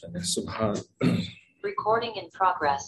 سبحان Recording in progress.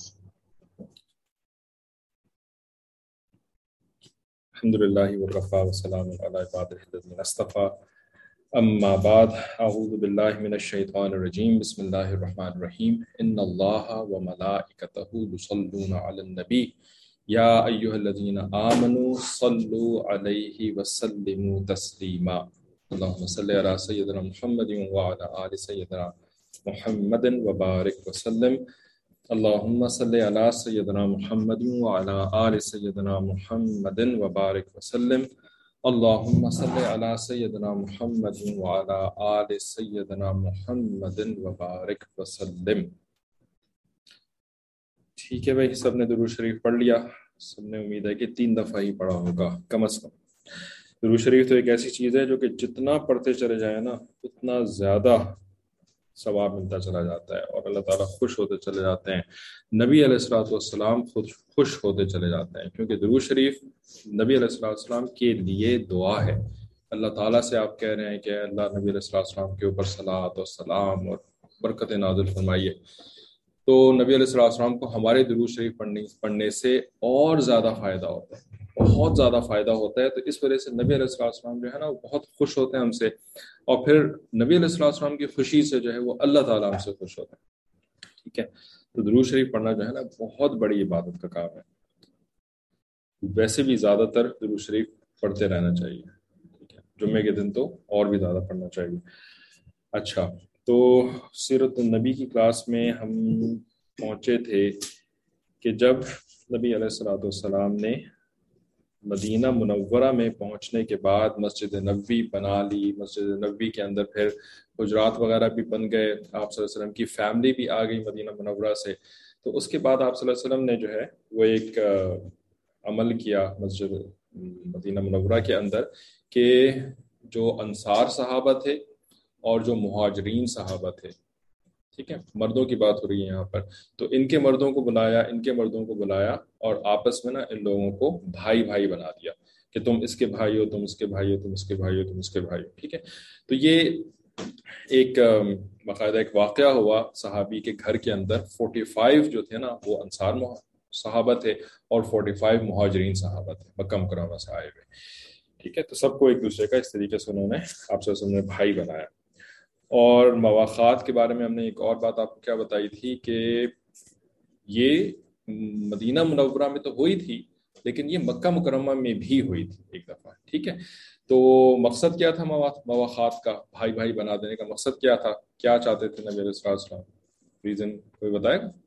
الحمدللہ والرفع والسلام علی عبادہ الذین اصطفى اما بعد اعوذ باللہ من الشیطان الرجیم بسم اللہ الرحمن الرحیم ان اللہ وملائکتہ یصلون علی النبی یا ایھا الذین آمنوا صلوا علیہ وسلموا تسلیما اللہم صل علی سیدنا محمد وعلی آل سیدنا محمد وبارک وسلم اللہم صلی علی سیدنا محمد وعلی آل سیدنا محمد وبارک وسلم اللہم صلی علی سیدنا محمد وعلی آل سیدنا محمد وبارک وسلم۔ ٹھیک ہے بھائی، سب نے درود شریف پڑھ لیا؟ سب نے امید ہے کہ 3 دفعہ ہی پڑھا ہوگا کم از کم۔ درود شریف تو ایک ایسی چیز ہے جو کہ جتنا پڑھتے چلے جائیں نا اتنا زیادہ ثواب ملتا چلا جاتا ہے اور اللہ تعالیٰ خوش ہوتے چلے جاتے ہیں، نبی علیہ الصلوۃ والسلام خود خوش ہوتے چلے جاتے ہیں، کیونکہ درود شریف نبی علیہ الصلوۃ والسلام کے لیے دعا ہے۔ اللہ تعالیٰ سے آپ کہہ رہے ہیں کہ اللہ نبی علیہ الصلوۃ والسلام کے اوپر صلوات و سلام اور برکت نازل فرمائیے، تو نبی علیہ الصلوۃ والسلام کو ہمارے درود شریف پڑھنے سے اور زیادہ فائدہ ہوتا ہے، بہت زیادہ فائدہ ہوتا ہے۔ تو اس وجہ سے نبی علیہ الصلوۃ والسلام جو ہے نا وہ بہت خوش ہوتے ہیں ہم سے، اور پھر نبی علیہ الصلوۃ والسلام کی خوشی سے جو ہے وہ اللہ تعالیٰ ہم سے خوش ہوتا ہے۔ ٹھیک ہے، تو درود شریف پڑھنا جو ہے نا بہت بڑی عبادت کا کام ہے۔ ویسے بھی زیادہ تر درود شریف پڑھتے رہنا چاہیے، ٹھیک ہے، جمعے کے دن تو اور بھی زیادہ پڑھنا چاہیے۔ اچھا، تو سیرت النبی کی کلاس میں ہم پہنچے تھے کہ جب نبی علیہ الصلوۃ والسلام نے مدینہ منورہ میں پہنچنے کے بعد مسجد نبوی بنا لی، مسجد نبوی کے اندر پھر حجرات وغیرہ بھی بن گئے، آپ صلی اللہ علیہ وسلم کی فیملی بھی آ گئی مدینہ منورہ سے، تو اس کے بعد آپ صلی اللہ علیہ وسلم نے جو ہے وہ ایک عمل کیا مسجد مدینہ منورہ کے اندر کہ جو انصار صحابہ تھے اور جو مہاجرین صحابہ تھے، ٹھیک ہے، مردوں کی بات ہو رہی ہے یہاں پر، تو ان کے مردوں کو بلایا، ان کے مردوں کو بلایا، اور آپس میں نا ان لوگوں کو بھائی بھائی بنا دیا کہ تم اس کے بھائی ہو، تم اس کے بھائی ہو، تم اس کے بھائی ہو، تم اس کے بھائی ہو، ٹھیک ہے۔ تو یہ ایک باقاعدہ ایک واقعہ ہوا صحابی کے گھر کے اندر۔ 45 جو تھے نا وہ انصار صحابہ تھے اور 45 مہاجرین صحابہ تھے، مکہ مکرمہ سے آئے ہوئے، ٹھیک ہے۔ تو سب کو ایک دوسرے کا اس طریقے سے انہوں نے آپ صلی اللہ علیہ وسلم نے بھائی بنایا۔ اور مواخات کے بارے میں ہم نے ایک اور بات آپ کو کیا بتائی تھی کہ یہ مدینہ منورہ میں تو ہوئی تھی لیکن یہ مکہ مکرمہ میں بھی ہوئی تھی ایک دفعہ، ٹھیک ہے۔ تو مقصد کیا تھا مواخات کا، بھائی بھائی بنا دینے کا مقصد کیا تھا؟ کیا چاہتے تھے نبی علیہ الصلوۃ والسلام؟ ریزن کوئی بتائے گا؟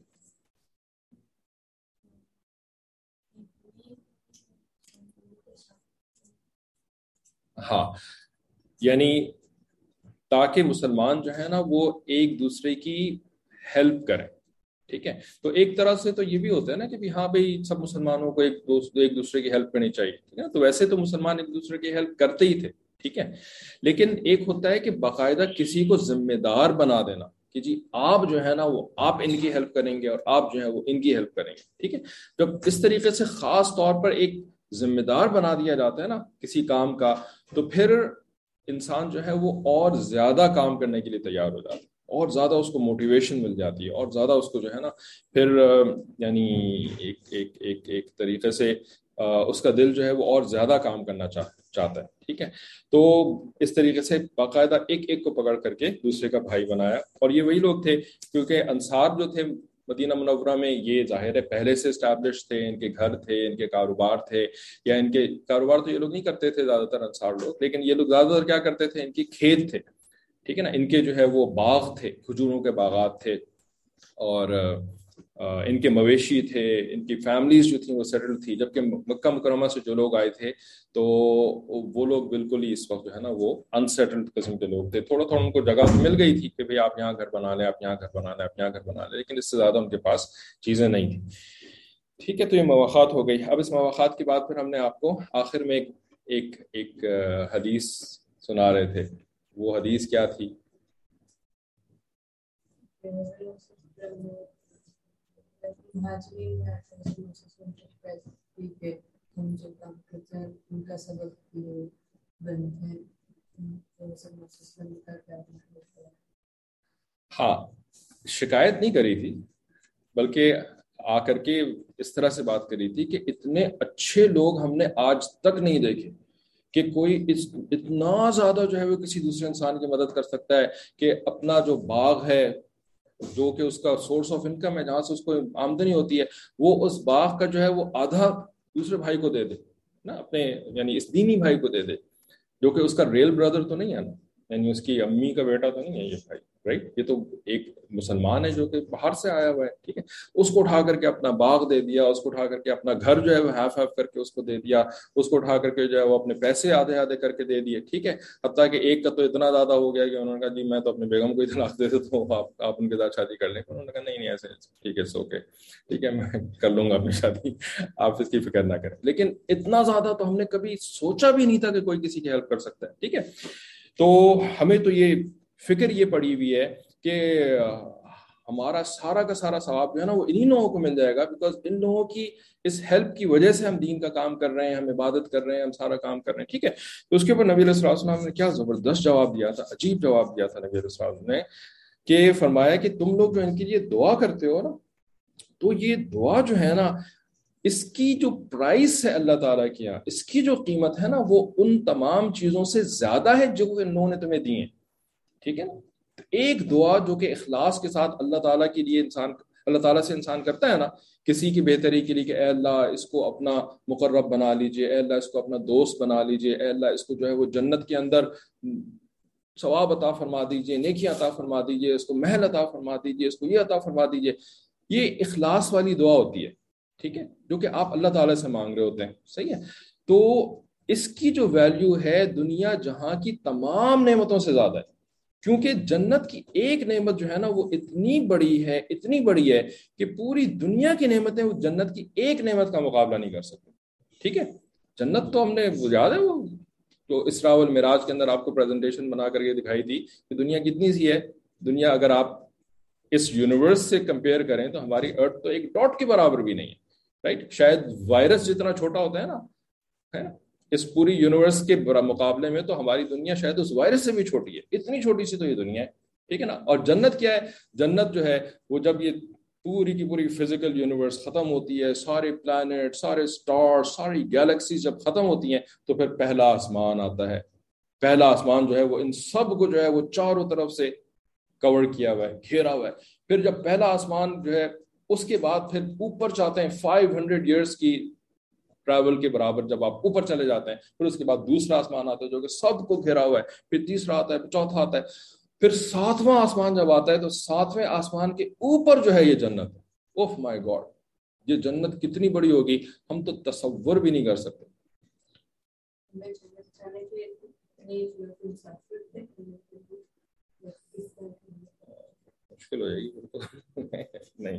ہاں، یعنی تاکہ مسلمان جو ہے نا وہ ایک دوسرے کی ہیلپ کریں، ٹھیک ہے۔ تو ایک طرح سے تو یہ بھی ہوتا ہے نا کہ ہاں بھئی سب مسلمانوں کو ایک دوسرے کی ہیلپ کرنی چاہیے، ٹھیک ہے۔ تو ویسے تو مسلمان ایک دوسرے کی ہیلپ کرتے ہی تھے، ٹھیک ہے، لیکن ایک ہوتا ہے کہ باقاعدہ کسی کو ذمہ دار بنا دینا کہ جی آپ جو ہے نا وہ آپ ان کی ہیلپ کریں گے اور آپ جو ہے وہ ان کی ہیلپ کریں گے، ٹھیک ہے۔ جب اس طریقے سے خاص طور پر ایک ذمہ دار بنا دیا جاتا ہے نا کسی کام کا، تو پھر انسان جو ہے وہ اور زیادہ کام کرنے کے لیے تیار ہو جاتا ہے، اور زیادہ اس کو موٹیویشن مل جاتی ہے، اور زیادہ اس کو جو ہے نا پھر یعنی ایک طریقے سے اس کا دل جو ہے وہ اور زیادہ کام کرنا چاہتا ہے، ٹھیک ہے۔ تو اس طریقے سے باقاعدہ ایک کو پکڑ کر کے دوسرے کا بھائی بنایا، اور یہ وہی لوگ تھے کیونکہ انصار جو تھے مدینہ منورہ میں یہ ظاہر ہے پہلے سے اسٹیبلش تھے، ان کے گھر تھے، ان کے کاروبار تھے، یا ان کے کاروبار تو یہ لوگ نہیں کرتے تھے زیادہ تر انصار لوگ، لیکن یہ لوگ زیادہ تر کیا کرتے تھے، ان کی کھیت تھے، ٹھیک ہے نا، ان کے جو ہے وہ باغ تھے، کھجوروں کے باغات تھے، اور ان کے مویشی تھے، ان کی فیملیز جو تھیں وہ سیٹل تھی، جبکہ مکہ مکرمہ سے جو لوگ آئے تھے تو وہ لوگ بالکل ہی اس وقت جو ہے نا وہ انسیٹلڈ قسم کے لوگ تھے۔ تھوڑا تھوڑا ان کو جگہ مل گئی تھی کہ بھئی آپ یہاں گھر بنا لیں، آپ یہاں گھر بنا لیں، آپ یہاں گھر بنا لیں، لیکن اس سے زیادہ ان کے پاس چیزیں نہیں تھیں، ٹھیک ہے۔ تو یہ مواخات ہو گئی۔ اب اس مواخات کے بعد پھر ہم نے آپ کو آخر میں ایک حدیث سنا رہے تھے، وہ حدیث کیا تھی؟ ہاں، شکایت نہیں کری تھی بلکہ آ کر کے اس طرح سے بات کری تھی کہ اتنے اچھے لوگ ہم نے آج تک نہیں دیکھے کہ کوئی اتنا زیادہ جو ہے وہ کسی دوسرے انسان کی مدد کر سکتا ہے کہ اپنا جو باغ ہے جو کہ اس کا سورس آف انکم ہے, جہاں سے اس کو آمدنی ہوتی ہے, وہ اس باغ کا جو ہے وہ آدھا دوسرے بھائی کو دے دے نا, اپنے یعنی اس دینی بھائی کو دے دے, جو کہ اس کا ریل بردر تو نہیں ہے نا, یعنی اس کی امی کا بیٹا تو نہیں ہے یہ بھائی, رائٹ. یہ تو ایک مسلمان ہے جو کہ باہر سے آیا ہوا ہے, ٹھیک ہے. اس کو اٹھا کر کے اپنا باغ دے دیا, اس کو اٹھا کر کے اپنا گھر جو ہے وہ ہاف ہاف کر کے اس کو دے دیا, اس کو اٹھا کر کے جو ہے وہ اپنے پیسے آدھے آدھے کر کے دے دیے, ٹھیک ہے. حتیٰ کہ ایک کا تو اتنا زیادہ ہو گیا کہ انہوں نے کہا جی میں تو اپنے بیگم کو ہی طلاق دے دیتا ہوں, آپ ان کے ساتھ شادی کر لیں. انہوں نے کہا نہیں ایسے ٹھیک ہے, اوکے ٹھیک ہے میں کر لوں گا اپنی شادی, آپ اس کی فکر نہ کریں. لیکن اتنا زیادہ تو ہم نے کبھی سوچا بھی نہیں تھا کہ کوئی کسی کی ہیلپ کر سکتا ہے, ٹھیک ہے. تو ہمیں تو یہ فکر یہ پڑی ہوئی ہے کہ ہمارا سارا کا سارا ثواب جو ہے نا وہ انہی لوگوں کو مل جائے گا, بیکاز ان لوگوں کی اس ہیلپ کی وجہ سے ہم دین کا کام کر رہے ہیں, ہم عبادت کر رہے ہیں, ہم سارا کام کر رہے ہیں, ٹھیک ہے. تو اس کے اوپر نبی علیہ الصلوۃ والسلام نے کیا زبردست جواب دیا تھا, عجیب جواب دیا تھا نبی علیہ الصلوۃ والسلام نے, کہ فرمایا کہ تم لوگ جو ان کے لیے دعا کرتے ہو نا, تو یہ دعا جو ہے نا اس کی جو پرائس ہے اللہ تعالیٰ کی یہاں, اس کی جو قیمت ہے نا وہ ان تمام چیزوں سے زیادہ ہے جو انہوں نے تمہیں دی ہیں, ٹھیک ہے نا. ایک دعا جو کہ اخلاص کے ساتھ اللہ تعالیٰ کے لیے اللہ تعالیٰ سے انسان کرتا ہے نا, کسی کی بہتری کے لیے کہ اے اللہ اس کو اپنا مقرب بنا لیجئے, اے اللہ اس کو اپنا دوست بنا لیجئے, اے اللہ اس کو جو ہے وہ جنت کے اندر ثواب عطا فرما دیجئے, نیکی عطا فرما دیجئے, اس کو محل عطا فرما دیجئے, اس کو یہ عطا فرما دیجئے. یہ اخلاص والی دعا ہوتی ہے, ٹھیک ہے, جو کہ آپ اللہ تعالیٰ سے مانگ رہے ہوتے ہیں, صحیح ہے. تو اس کی جو ویلیو ہے دنیا جہاں کی تمام نعمتوں سے زیادہ ہے, کیونکہ جنت کی ایک نعمت جو ہے نا وہ اتنی بڑی ہے کہ پوری دنیا کی نعمتیں وہ جنت کی ایک نعمت کا مقابلہ نہیں کر سکتے, ٹھیک ہے. جنت تو ہم نے یاد ہے وہ تو اسراء والمعراج کے اندر آپ کو پریزنٹیشن بنا کر یہ دکھائی تھی کہ دنیا کتنی سی ہے. دنیا اگر آپ اس یونیورس سے کمپیئر کریں تو ہماری ارتھ تو ایک ڈاٹ کے برابر بھی نہیں ہے, رائٹ. شاید وائرس جتنا چھوٹا ہوتا ہے نا اس پوری یونیورس کے مقابلے میں تو ہماری دنیا شاید اس وائرس سے بھی چھوٹی ہے, اتنی چھوٹی سی تو یہ دنیا ہے, ٹھیک ہے نا. اور جنت کیا ہے, جنت جو ہے وہ جب یہ پوری کی پوری فزیکل یونیورس ختم ہوتی ہے, سارے پلانٹ, سارے سٹار, ساری گیلیکسیز جب ختم ہوتی ہیں تو پھر پہلا آسمان آتا ہے. پہلا آسمان جو ہے وہ ان سب کو جو ہے وہ چاروں طرف سے کور کیا ہوا ہے, گھیرا ہوا ہے. پھر جب پہلا آسمان جو ہے اس کے بعد پھر اوپر چاہتے ہیں 500 ایئرس کی ٹریول کے برابر, جب آپ اوپر چلے جاتے ہیں پھر اس کے بعد دوسرا آسمان آتا ہے جو کہ سب کو گھیرا ہوا ہے, پھر تیسرا آتا ہے, پھر چوتھا آتا ہے, پھر ساتواں آسمان جب آتا ہے تو ساتویں آسمان کے اوپر جو ہے یہ جنت ہے. اوف مائی گاڈ, یہ جنت کتنی بڑی ہوگی ہم تو تصور بھی نہیں کر سکتے. مشکل ہو جائے گی نہیں,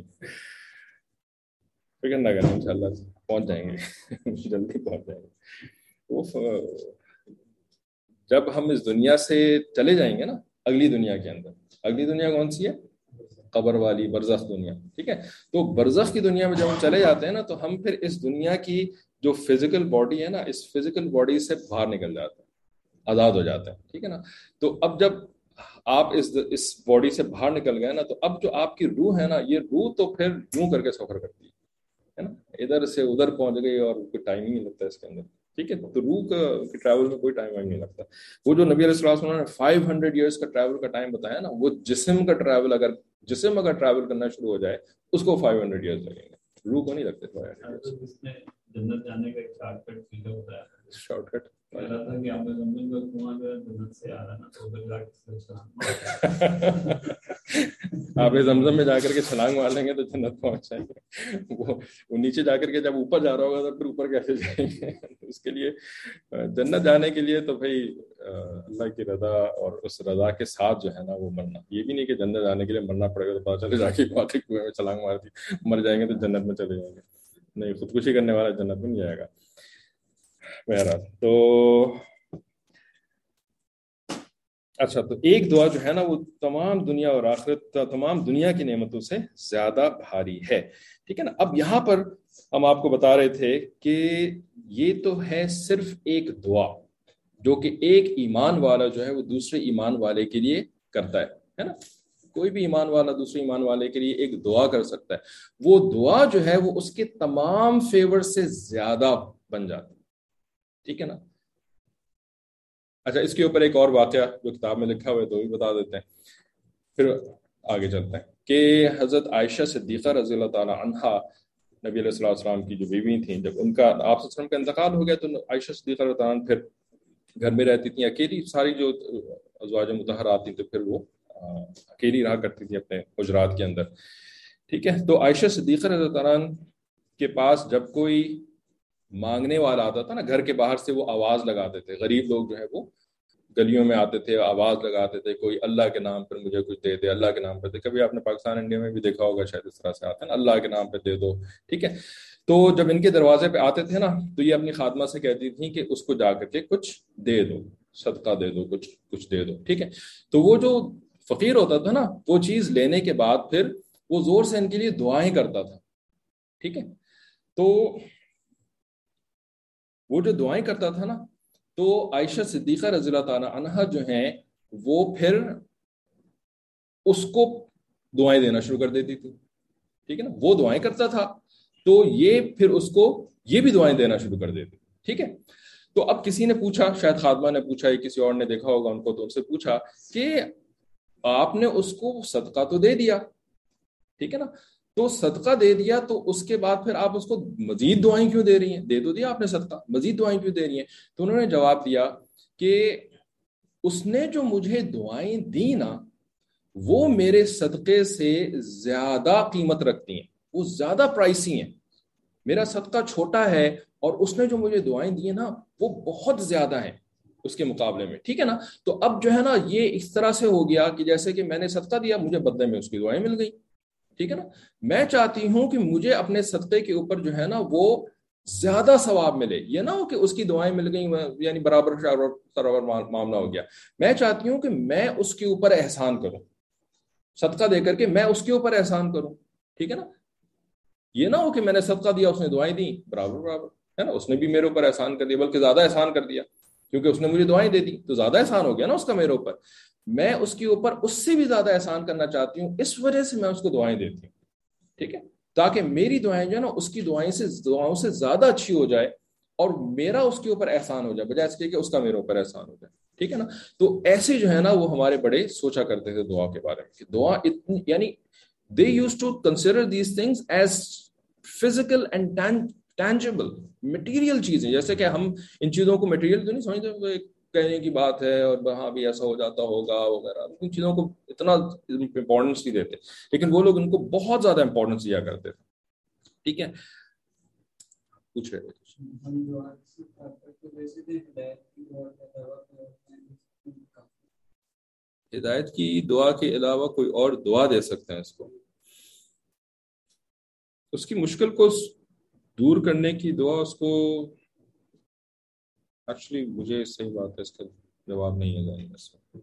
فکر نہ کریں, انشاءاللہ پہنچ جائیں گے, جلدی پہنچ جائیں گے. جب ہم اس دنیا سے چلے جائیں گے نا اگلی دنیا کے اندر, اگلی دنیا کون سی ہے, قبر والی برزخ دنیا, ٹھیک ہے. تو برزخ کی دنیا میں جب ہم چلے جاتے ہیں نا تو ہم پھر اس دنیا کی جو فزیکل باڈی ہے نا, اس فزیکل باڈی سے باہر نکل جاتے ہیں, آزاد ہو جاتے ہیں, ٹھیک ہے نا. تو اب جب آپ اس باڈی سے باہر نکل گئے نا تو اب جو آپ کی روح ہے نا, یہ روح تو پھر یوں کر کے سفر کرتی ہے نا, ادھر سے ادھر پہنچ گئی اور کوئی ٹائم ہی نہیں لگتا اس کے اندر, ٹھیک ہے. تو روح کا ٹریول میں کوئی ٹائم نہیں لگتا. وہ جو نبی علیہ السلام نے 500 ایئرس کا ٹریول کا ٹائم بتایا نا, وہ جسم کا ٹریول, اگر جسم اگر ٹریول کرنا شروع ہو جائے اس کو 500 ایئرس لگیں گے, روح کو نہیں لگتے 500 جنت جانے کا ایک شارٹ کٹ سیدھا ہوتا ہے, شارٹ کٹ تھا کہ آپ نے زمزم کا کنواں جو ہے جنت سے آ رہا نا, تو ادھر جا کے آپ زمزم میں جا کر کے چھلانگ مار لیں گے تو جنت پہنچ جائیں گے. وہ نیچے جا کر کے جب اوپر جا رہا ہوگا تو پھر اوپر کیسے جائیں گے. اس کے لیے جنت جانے کے لیے تو بھائی اللہ کی رضا اور اس رضا کے ساتھ جو ہے نا وہ مرنا, یہ بھی نہیں کہ جنت جانے کے لیے مرنا پڑے گا تو پتا چلے جا کے کنویں میں چھلانگ مار دی مر جائیں گے تو جنت میں چلے جائیں گے. نہیں, خودکشی کرنے والا جنت میں نہیں جائے گا. بہرحال تو اچھا, تو ایک دعا جو ہے نا وہ تمام دنیا اور آخرت, تمام دنیا کی نعمتوں سے زیادہ بھاری ہے, ٹھیک ہے نا. اب یہاں پر ہم آپ کو بتا رہے تھے کہ یہ تو ہے صرف ایک دعا جو کہ ایک ایمان والا جو ہے وہ دوسرے ایمان والے کے لیے کرتا ہے نا. کوئی بھی ایمان والا دوسرے ایمان والے کے لیے ایک دعا کر سکتا ہے، وہ دعا جو ہے وہ اس کے تمام فیور سے زیادہ بن جاتی ہے. ٹھیک ہے نا. اچھا، اس کے اوپر ایک اور واقعہ جو کتاب میں لکھا ہوا ہے تو بھی بتا دیتے ہیں، پھر آگے چلتے ہیں کہ حضرت عائشہ صدیقہ رضی اللہ تعالی عنہا نبی علیہ الصلوۃ والسلام کی جو بیوی تھیں، جب ان کا آپ صلی اللہ علیہ وسلم کا انتقال ہو گیا تو عائشہ صدیقہ رضی اللہ عنہ پھر گھر میں رہتی تھیں اکیلی. ساری جو ازواج مطہرات تھیں تو پھر وہ اکیلی رہا کرتی تھی اپنے حجرات کے اندر. ٹھیک ہے. تو عائشہ صدیقہ رضی اللہ عنہ کے پاس جب کوئی مانگنے والا آتا تھا نا گھر کے باہر سے، وہ آواز لگاتے تھے. غریب لوگ جو ہے وہ گلیوں میں آتے تھے، آواز لگاتے تھے، کوئی اللہ کے نام پر مجھے کچھ دے دے، اللہ کے نام پہ دے. کبھی آپ نے پاکستان انڈیا میں بھی دیکھا ہوگا شاید اس طرح سے آتے ہیں نا، اللہ کے نام پہ دے دو. ٹھیک ہے. تو جب ان کے دروازے پہ آتے تھے نا تو یہ اپنی خادمہ سے کہتی تھیں کہ اس کو جا کر کے کچھ دے دو، صدقہ دے دو، کچھ دے دو. ٹھیک ہے. تو وہ جو فقیر ہوتا تھا نا وہ چیز لینے کے بعد پھر وہ زور سے ان کے لیے دعائیں کرتا تھا. ٹھیک ہے. تو وہ جو دعائیں کرتا تھا نا تو عائشہ صدیقہ رضی اللہ تعالی عنہا جو ہیں وہ پھر اس کو دعائیں دینا شروع کر دیتی تھی. ٹھیک ہے نا. وہ دعائیں کرتا تھا تو یہ پھر اس کو یہ بھی دعائیں دینا شروع کر دیتی. ٹھیک ہے. تو اب کسی نے پوچھا، شاید خادمہ نے پوچھا یا کسی اور نے دیکھا ہوگا ان کو، تو ان سے پوچھا کہ آپ نے اس کو صدقہ تو دے دیا، ٹھیک ہے نا، تو صدقہ دے دیا تو اس کے بعد پھر آپ اس کو مزید دعائیں کیوں دے رہی ہیں؟ دے تو دیا آپ نے صدقہ، مزید دعائیں کیوں دے رہی ہیں؟ تو انہوں نے جواب دیا کہ اس نے جو مجھے دعائیں دی نا وہ میرے صدقے سے زیادہ قیمت رکھتی ہیں، وہ زیادہ پرائسی ہیں. میرا صدقہ چھوٹا ہے اور اس نے جو مجھے دعائیں دی ہیں نا وہ بہت زیادہ ہیں اس کے مقابلے میں. ٹھیک ہے نا. تو اب جو ہے نا یہ اس طرح سے ہو گیا کہ جیسے کہ میں نے صدقہ دیا، مجھے بدلے میں اس کی دعائیں مل گئی. ٹھیک ہے نا. میں چاہتی ہوں کہ مجھے اپنے صدقے کے اوپر جو ہے نا وہ زیادہ ثواب ملے، یہ نہ ہو کہ اس کی دعائیں مل گئیں یعنی برابر معاملہ ہو گیا. میں چاہتی ہوں کہ میں اس کے اوپر احسان کروں، صدقہ دے کر کے میں اس کے اوپر احسان کروں. ٹھیک ہے نا. یہ نہ ہو کہ میں نے صدقہ دیا، اس نے دعائیں دی، برابر ہے نا، اس نے بھی میرے اوپر احسان کر دیا، بلکہ زیادہ احسان کر دیا کیونکہ اس نے مجھے دعائیں دے دی تو زیادہ احسان ہو گیا نا اس کا میرے اوپر. میں اس کے اوپر اس سے بھی زیادہ احسان کرنا چاہتی ہوں، اس وجہ سے میں اس کو دعائیں دیتی ہوں. ٹھیک ہے. تاکہ میری دعائیں جو ہے نا اس کی دعاؤں سے زیادہ اچھی ہو جائے اور میرا اس کے اوپر احسان ہو جائے بجائے اس کے کہ اس کا میرے اوپر احسان ہو جائے. ٹھیک ہے نا. تو ایسے جو ہے نا وہ ہمارے بڑے سوچا کرتے تھے دعا کے بارے میں کہ دعا اتنی یعنی they used to consider these things as physical and tangible material چیزیں. جیسے کہ ہم ان چیزوں کو material تو نہیں سمجھتے، کہنے کی بات ہے اور وہاں بھی ایسا ہو جاتا ہوگا وغیرہ، ان چیزوں کو اتنا امپورٹنس نہیں دیتے، لیکن وہ لوگ ان کو بہت زیادہ امپورٹنس دیا کرتے تھے. ٹھیک ہے. پوچھ رہے ہدایت کی دعا کے علاوہ کوئی اور دعا دے سکتے ہیں اس کو، اس کی مشکل کو دور کرنے کی دعا. اس کو ایکچولی مجھے صحیح بات ہے اس کا جواب نہیں ہے ذہن میں.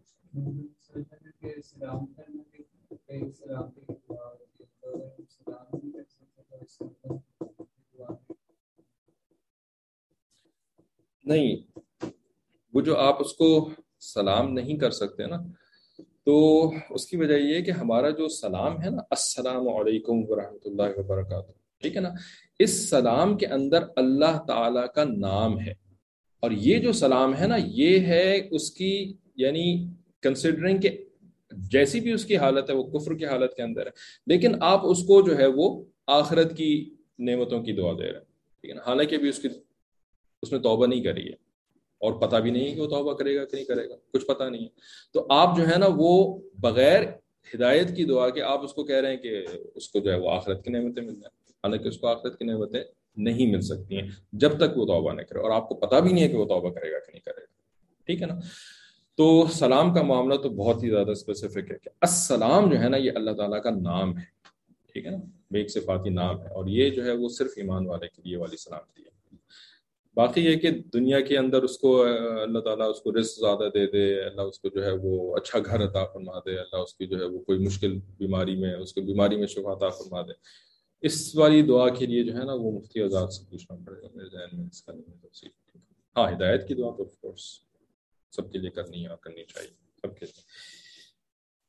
نہیں، وہ جو آپ اس کو سلام نہیں کر سکتے نا تو اس کی وجہ یہ ہے کہ ہمارا جو سلام ہے نا، السلام علیکم ورحمۃ اللہ وبرکاتہ، ٹھیک ہے نا، اس سلام کے اندر اللہ تعالی کا نام ہے. اور یہ جو سلام ہے نا یہ ہے اس کی یعنی کنسیڈرنگ کہ جیسی بھی اس کی حالت ہے وہ کفر کی حالت کے اندر ہے، لیکن آپ اس کو جو ہے وہ آخرت کی نعمتوں کی دعا دے رہے ہیں. ٹھیک ہے نا. حالانکہ بھی اس نے توبہ نہیں کری ہے اور پتہ بھی نہیں ہے کہ وہ توبہ کرے گا کہ نہیں کرے گا، کچھ پتہ نہیں ہے. تو آپ جو ہے نا وہ بغیر ہدایت کی دعا کے آپ اس کو کہہ رہے ہیں کہ اس کو جو ہے وہ آخرت کی نعمتیں مل جائیں، حالانکہ اس کو آخرت کی نعمتیں نہیں مل سکتی ہیں جب تک وہ توبہ نہ کرے، اور آپ کو پتہ بھی نہیں ہے کہ وہ توبہ کرے گا کہ نہیں کرے گا. ٹھیک ہے نا. تو سلام کا معاملہ تو بہت ہی زیادہ اسپیسیفک ہے کہ السلام جو ہے نا یہ اللہ تعالیٰ کا نام ہے. ٹھیک ہے نا. ایک صفاتی نام ہے اور یہ جو ہے وہ صرف ایمان والے کے لیے والی سلامتی ہے. باقی یہ کہ دنیا کے اندر اس کو اللہ تعالیٰ اس کو رزق زیادہ دے دے، اللہ اس کو جو ہے وہ اچھا گھر عطا فرما دے، اللہ اس کی جو ہے وہ کوئی مشکل بیماری میں اس کو بیماری میں شفا عطا فرما دے، اس والی دعا کے لیے جو ہے نا وہ مفتی آزاد سے پوچھنا پڑے گا. میرے ذہن میں اس کا نہیں ہے تفصیل. ہاں ہدایت کی دعا تو آف کورس سب کے لیے کرنی ہے اور کرنی چاہیے سب کے لیے.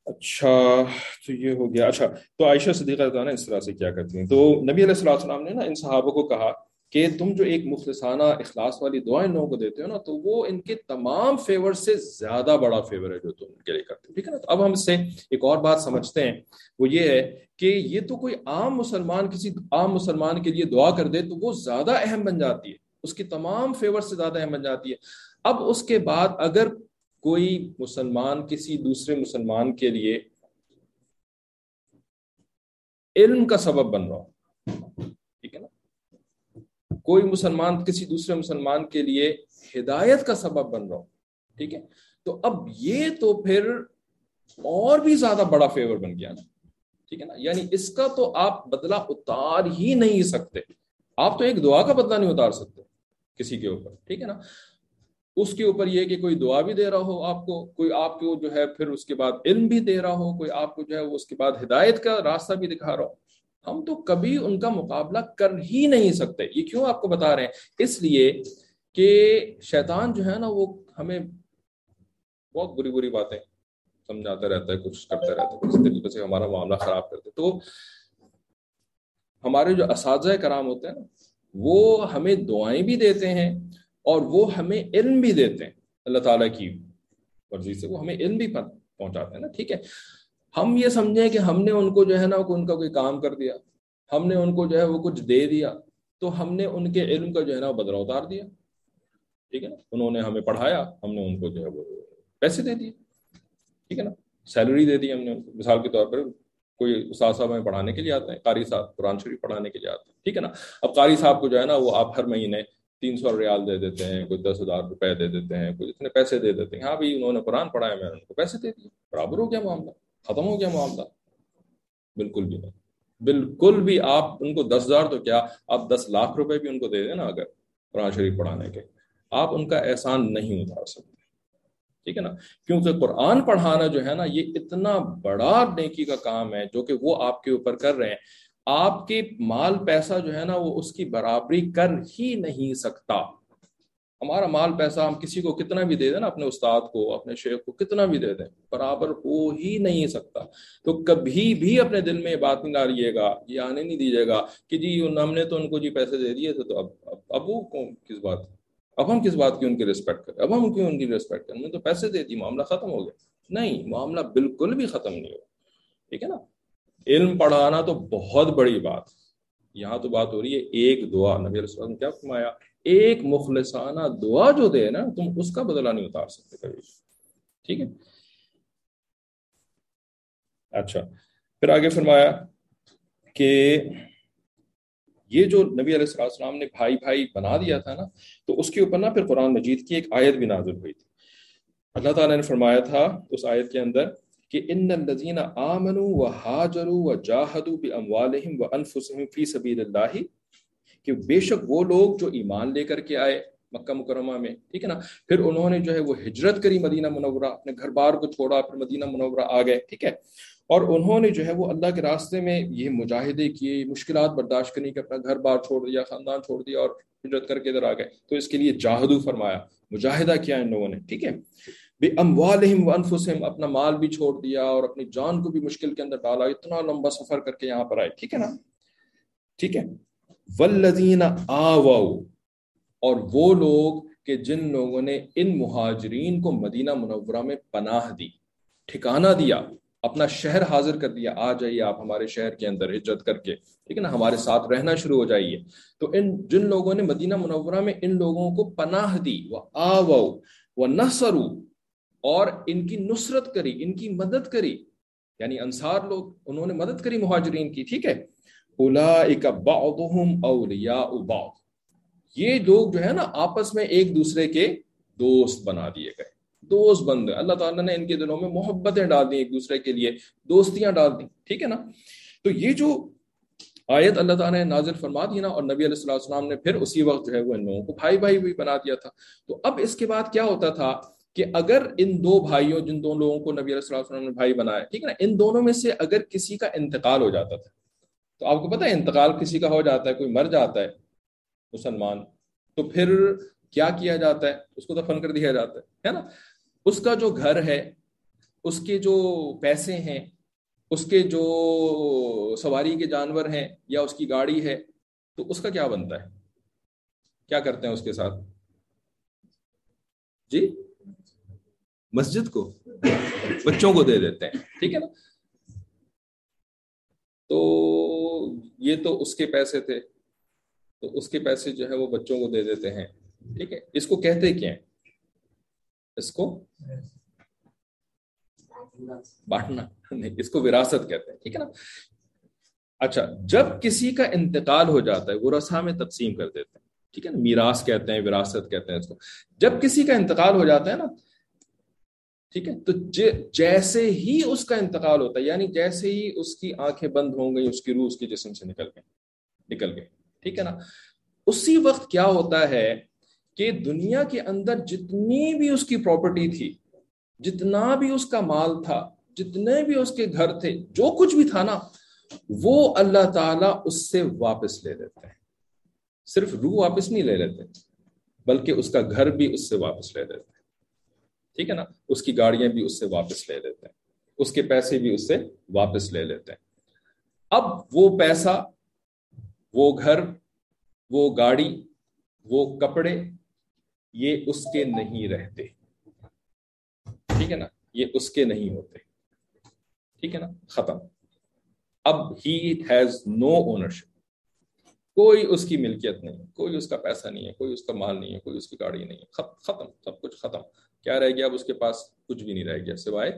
اچھا، تو یہ ہو گیا. اچھا، تو عائشہ صدیقہ رضی اللہ عنہا اس طرح سے کیا کرتی ہیں. تو نبی علیہ الصلوۃ والسلام نے نا ان صحابہ کو کہا کہ تم جو ایک مخلصانہ اخلاص والی دعائیں لوگوں کو دیتے ہو نا، تو وہ ان کے تمام فیور سے زیادہ بڑا فیور ہے جو تم ان کے لیے کرتے ہو. ٹھیک ہے نا. تو اب ہم اس سے ایک اور بات سمجھتے ہیں، وہ یہ ہے کہ یہ تو کوئی عام مسلمان کسی عام مسلمان کے لیے دعا کر دے تو وہ زیادہ اہم بن جاتی ہے، اس کی تمام فیور سے زیادہ اہم بن جاتی ہے. اب اس کے بعد اگر کوئی مسلمان کسی دوسرے مسلمان کے لیے علم کا سبب بن رہا ہو، ٹھیک ہے نا، کوئی مسلمان کسی دوسرے مسلمان کے لیے ہدایت کا سبب بن رہا ہو، ٹھیک ہے، تو اب یہ تو پھر اور بھی زیادہ بڑا فیور بن گیا نا. ٹھیک ہے نا. یعنی اس کا تو آپ بدلہ اتار ہی نہیں سکتے. آپ تو ایک دعا کا بدلہ نہیں اتار سکتے کسی کے اوپر. ٹھیک ہے نا. اس کے اوپر یہ کہ کوئی دعا بھی دے رہا ہو آپ کو، کوئی آپ کو جو ہے پھر اس کے بعد علم بھی دے رہا ہو، کوئی آپ کو جو ہے اس کے بعد ہدایت کا راستہ بھی دکھا رہا ہو، ہم تو کبھی ان کا مقابلہ کر ہی نہیں سکتے. یہ کیوں آپ کو بتا رہے ہیں؟ اس لیے کہ شیطان جو ہے نا وہ ہمیں بہت بری بری باتیں سمجھاتا رہتا ہے، کچھ کرتا رہتا ہے، اس طریقے سے ہمارا معاملہ خراب کرتے. تو ہمارے جو اساتذہ کرام ہوتے ہیں نا، وہ ہمیں دعائیں بھی دیتے ہیں اور وہ ہمیں علم بھی دیتے ہیں. اللہ تعالیٰ کی مرضی سے وہ ہمیں علم بھی پہنچاتے ہیں نا. ٹھیک ہے. ہم یہ سمجھیں کہ ہم نے ان کو جو ہے نا ان کا کوئی کام کر دیا، ہم نے ان کو جو ہے وہ کچھ دے دیا، تو ہم نے ان کے علم کا جو ہے نا بدلہ اتار دیا. ٹھیک ہے نا. انہوں نے ہمیں پڑھایا، ہم نے ان کو جو ہے وہ پیسے دے دیے. ٹھیک ہے نا. سیلری دے دی ہم نے. مثال کے طور پر کوئی استاد صاحب ہمیں پڑھانے کے لیے آتے ہیں، قاری صاحب قرآن شریف پڑھانے کے لیے آتے ہیں. ٹھیک ہے نا. اب قاری صاحب کو جو ہے نا وہ آپ ہر مہینے 300 ریال دے دیتے ہیں، کوئی 10,000 روپے دے دیتے ہیں، کوئی اتنے پیسے دے دیتے ہیں. ہاں بھائی انہوں نے قرآن پڑھایا، میں نے ان کو پیسے دے دیے. برابر ہو گیا معاملہ، ختم ہو گیا معاملہ. بالکل بھی نہیں. بالکل بھی. آپ ان کو 10,000 تو کیا، آپ 10 لاکھ روپے بھی ان کو دے دیں نا اگر قرآن شریف پڑھانے کے، آپ ان کا احسان نہیں اتار سکتے. ٹھیک ہے نا. کیونکہ قرآن پڑھانا جو ہے نا یہ اتنا بڑا نیکی کا کام ہے جو کہ وہ آپ کے اوپر کر رہے ہیں. آپ کے مال پیسہ جو ہے نا وہ اس کی برابری کر ہی نہیں سکتا. ہمارا مال پیسہ ہم کسی کو کتنا بھی دے دیں نا، اپنے استاد کو، اپنے شیخ کو کتنا بھی دے دیں، برابر ہو ہی نہیں سکتا. تو کبھی بھی اپنے دل میں یہ بات نہیں ڈالیے گا، یہ آنے نہیں دیجیے گا کہ جی ہم نے تو ان کو جی پیسے دے دیے تھے، تو اب وہ کس بات، اب ہم کس بات کی ان کی ریسپیکٹ کریں، اب ہم کیوں ان کی ریسپیکٹ کریں، تو پیسے دے دی معاملہ ختم ہو گیا. نہیں، معاملہ بالکل بھی ختم نہیں ہو. ٹھیک ہے نا. علم پڑھانا تو بہت بڑی بات. یہاں تو بات ہو رہی ہے ایک دعا. نبی علیہ السلام نے کیا فرمایا؟ ایک مخلصانہ دعا جو دے نا تم اس کا بدلہ نہیں اتار سکتے کبھی. ٹھیک ہے. اچھا، پھر آگے فرمایا کہ یہ جو نبی علیہ السلام نے بھائی بھائی بنا دیا تھا نا، تو اس کے اوپر نا پھر قرآن مجید کی ایک آیت بھی نازل ہوئی تھی. اللہ تعالیٰ نے فرمایا تھا اس آیت کے اندر کہ ان الذین آمنوا وہاجروا وجاہدوا باموالہم وانفسہم فی سبیل اللہ، کہ بے شک وہ لوگ جو ایمان لے کر کے آئے مکہ مکرمہ میں، ٹھیک ہے نا، پھر انہوں نے جو ہے وہ ہجرت کری مدینہ منورہ، اپنے گھر بار کو چھوڑا، پھر مدینہ منورہ آ گئے. ٹھیک ہے. اور انہوں نے جو ہے وہ اللہ کے راستے میں یہ مجاہدے کیے، مشکلات برداشت کرنے کے، اپنا گھر بار چھوڑ دیا، خاندان چھوڑ دیا اور ہجرت کر کے ادھر آ گئے. تو اس کے لیے جاہدو فرمایا، مجاہدہ کیا ان لوگوں نے. ٹھیک ہے. بِأَمْوَالِهِمْ وَأَنفُسِهِمْ، اپنا مال بھی چھوڑ دیا اور اپنی جان کو بھی مشکل کے اندر ڈالا، اتنا لمبا سفر کر کے یہاں پر آئے. ٹھیک ہے نا. ٹھیک ہے. وَالَّذِينَ آوَوْا، اور وہ لوگ کہ جن لوگوں نے ان مہاجرین کو مدینہ منورہ میں پناہ دی، ٹھکانہ دیا، اپنا شہر حاضر کر دیا، آ جائیے آپ ہمارے شہر کے اندر ہجرت کر کے، ٹھیک ہے نا، ہمارے ساتھ رہنا شروع ہو جائیے. تو ان جن لوگوں نے مدینہ منورہ میں ان لوگوں کو پناہ دی، وَآوَوْا وَنَصَرُوا، اور ان کی نصرت کری، ان کی مدد کری، یعنی انصار لوگ، انہوں نے مدد کری مہاجرین کی. ٹھیک ہے. اولئک بعضهم اولیاء بعض، یہ لوگ جو ہے نا آپس میں ایک دوسرے کے دوست بنا دیے گئے، دوست بن گئے. اللہ تعالیٰ نے ان کے دلوں میں محبتیں ڈال دی، ایک دوسرے کے لیے دوستیاں ڈال دی. ٹھیک ہے نا. تو یہ جو آیت اللہ تعالیٰ نے نازل فرما دی نا، اور نبی علیہ السلام نے پھر اسی وقت جو ہے وہ ان لوگوں کو بھائی بھائی بھی بنا دیا تھا. تو اب اس کے بعد کیا ہوتا تھا کہ اگر ان دو بھائیوں، جن دو لوگوں کو نبی علیہ السلام نے بھائی بنایا، ٹھیک ہے نا، ان دونوں میں سے اگر کسی کا انتقال ہو جاتا تھا، تو آپ کو پتہ ہے انتقال کسی کا ہو جاتا ہے، کوئی مر جاتا ہے مسلمان، تو پھر کیا کیا جاتا ہے؟ اس کو دفن کر دیا جاتا ہے نا. اس کا جو گھر ہے، اس کے جو پیسے ہیں، اس کے جو سواری کے جانور ہیں یا اس کی گاڑی ہے، تو اس کا کیا بنتا ہے؟ کیا کرتے ہیں اس کے ساتھ؟ جی مسجد کو، بچوں کو دے دیتے ہیں، ٹھیک ہے نا. تو یہ تو اس کے پیسے تھے، تو اس کے پیسے جو ہے وہ بچوں کو دے دیتے ہیں، ٹھیک ہے. اس کو کہتے کیا ہیں؟ اس کو بانٹنا نہیں، اس کو وراثت کہتے ہیں، ٹھیک ہے نا. اچھا، جب کسی کا انتقال ہو جاتا ہے ورثہ میں تقسیم کر دیتے ہیں، ٹھیک ہے نا. میراث کہتے ہیں، وراثت کہتے ہیں اس کو. جب کسی کا انتقال ہو جاتا ہے نا، ٹھیک ہے، تو جیسے ہی اس کا انتقال ہوتا ہے، یعنی جیسے ہی اس کی آنکھیں بند ہو گئی، اس کی روح اس کے جسم سے نکل گئی، ٹھیک ہے نا، اسی وقت کیا ہوتا ہے کہ دنیا کے اندر جتنی بھی اس کی پراپرٹی تھی، جتنا بھی اس کا مال تھا، جتنے بھی اس کے گھر تھے، جو کچھ بھی تھا نا، وہ اللہ تعالیٰ اس سے واپس لے لیتے ہیں. صرف روح واپس نہیں لے لیتے، بلکہ اس کا گھر بھی اس سے واپس لے لیتے ہیں، ٹھیک ہے نا. اس کی گاڑیاں بھی اس سے واپس لے لیتے ہیں، اس کے پیسے بھی اس سے واپس لے لیتے ہیں. اب وہ پیسہ، وہ گھر، وہ گاڑی، وہ کپڑے، یہ اس کے نہیں رہتے، ٹھیک ہے نا، یہ اس کے نہیں ہوتے، ٹھیک ہے نا. ختم. اب ہی ہیز نو اونرشپ، کوئی اس کی ملکیت نہیں، کوئی اس کا پیسہ نہیں ہے، کوئی اس کا مال نہیں ہے، کوئی اس کی گاڑی نہیں ہے. ختم، سب کچھ ختم. کیا رہ گیا اب اس کے پاس؟ کچھ بھی نہیں رہ گیا سوائے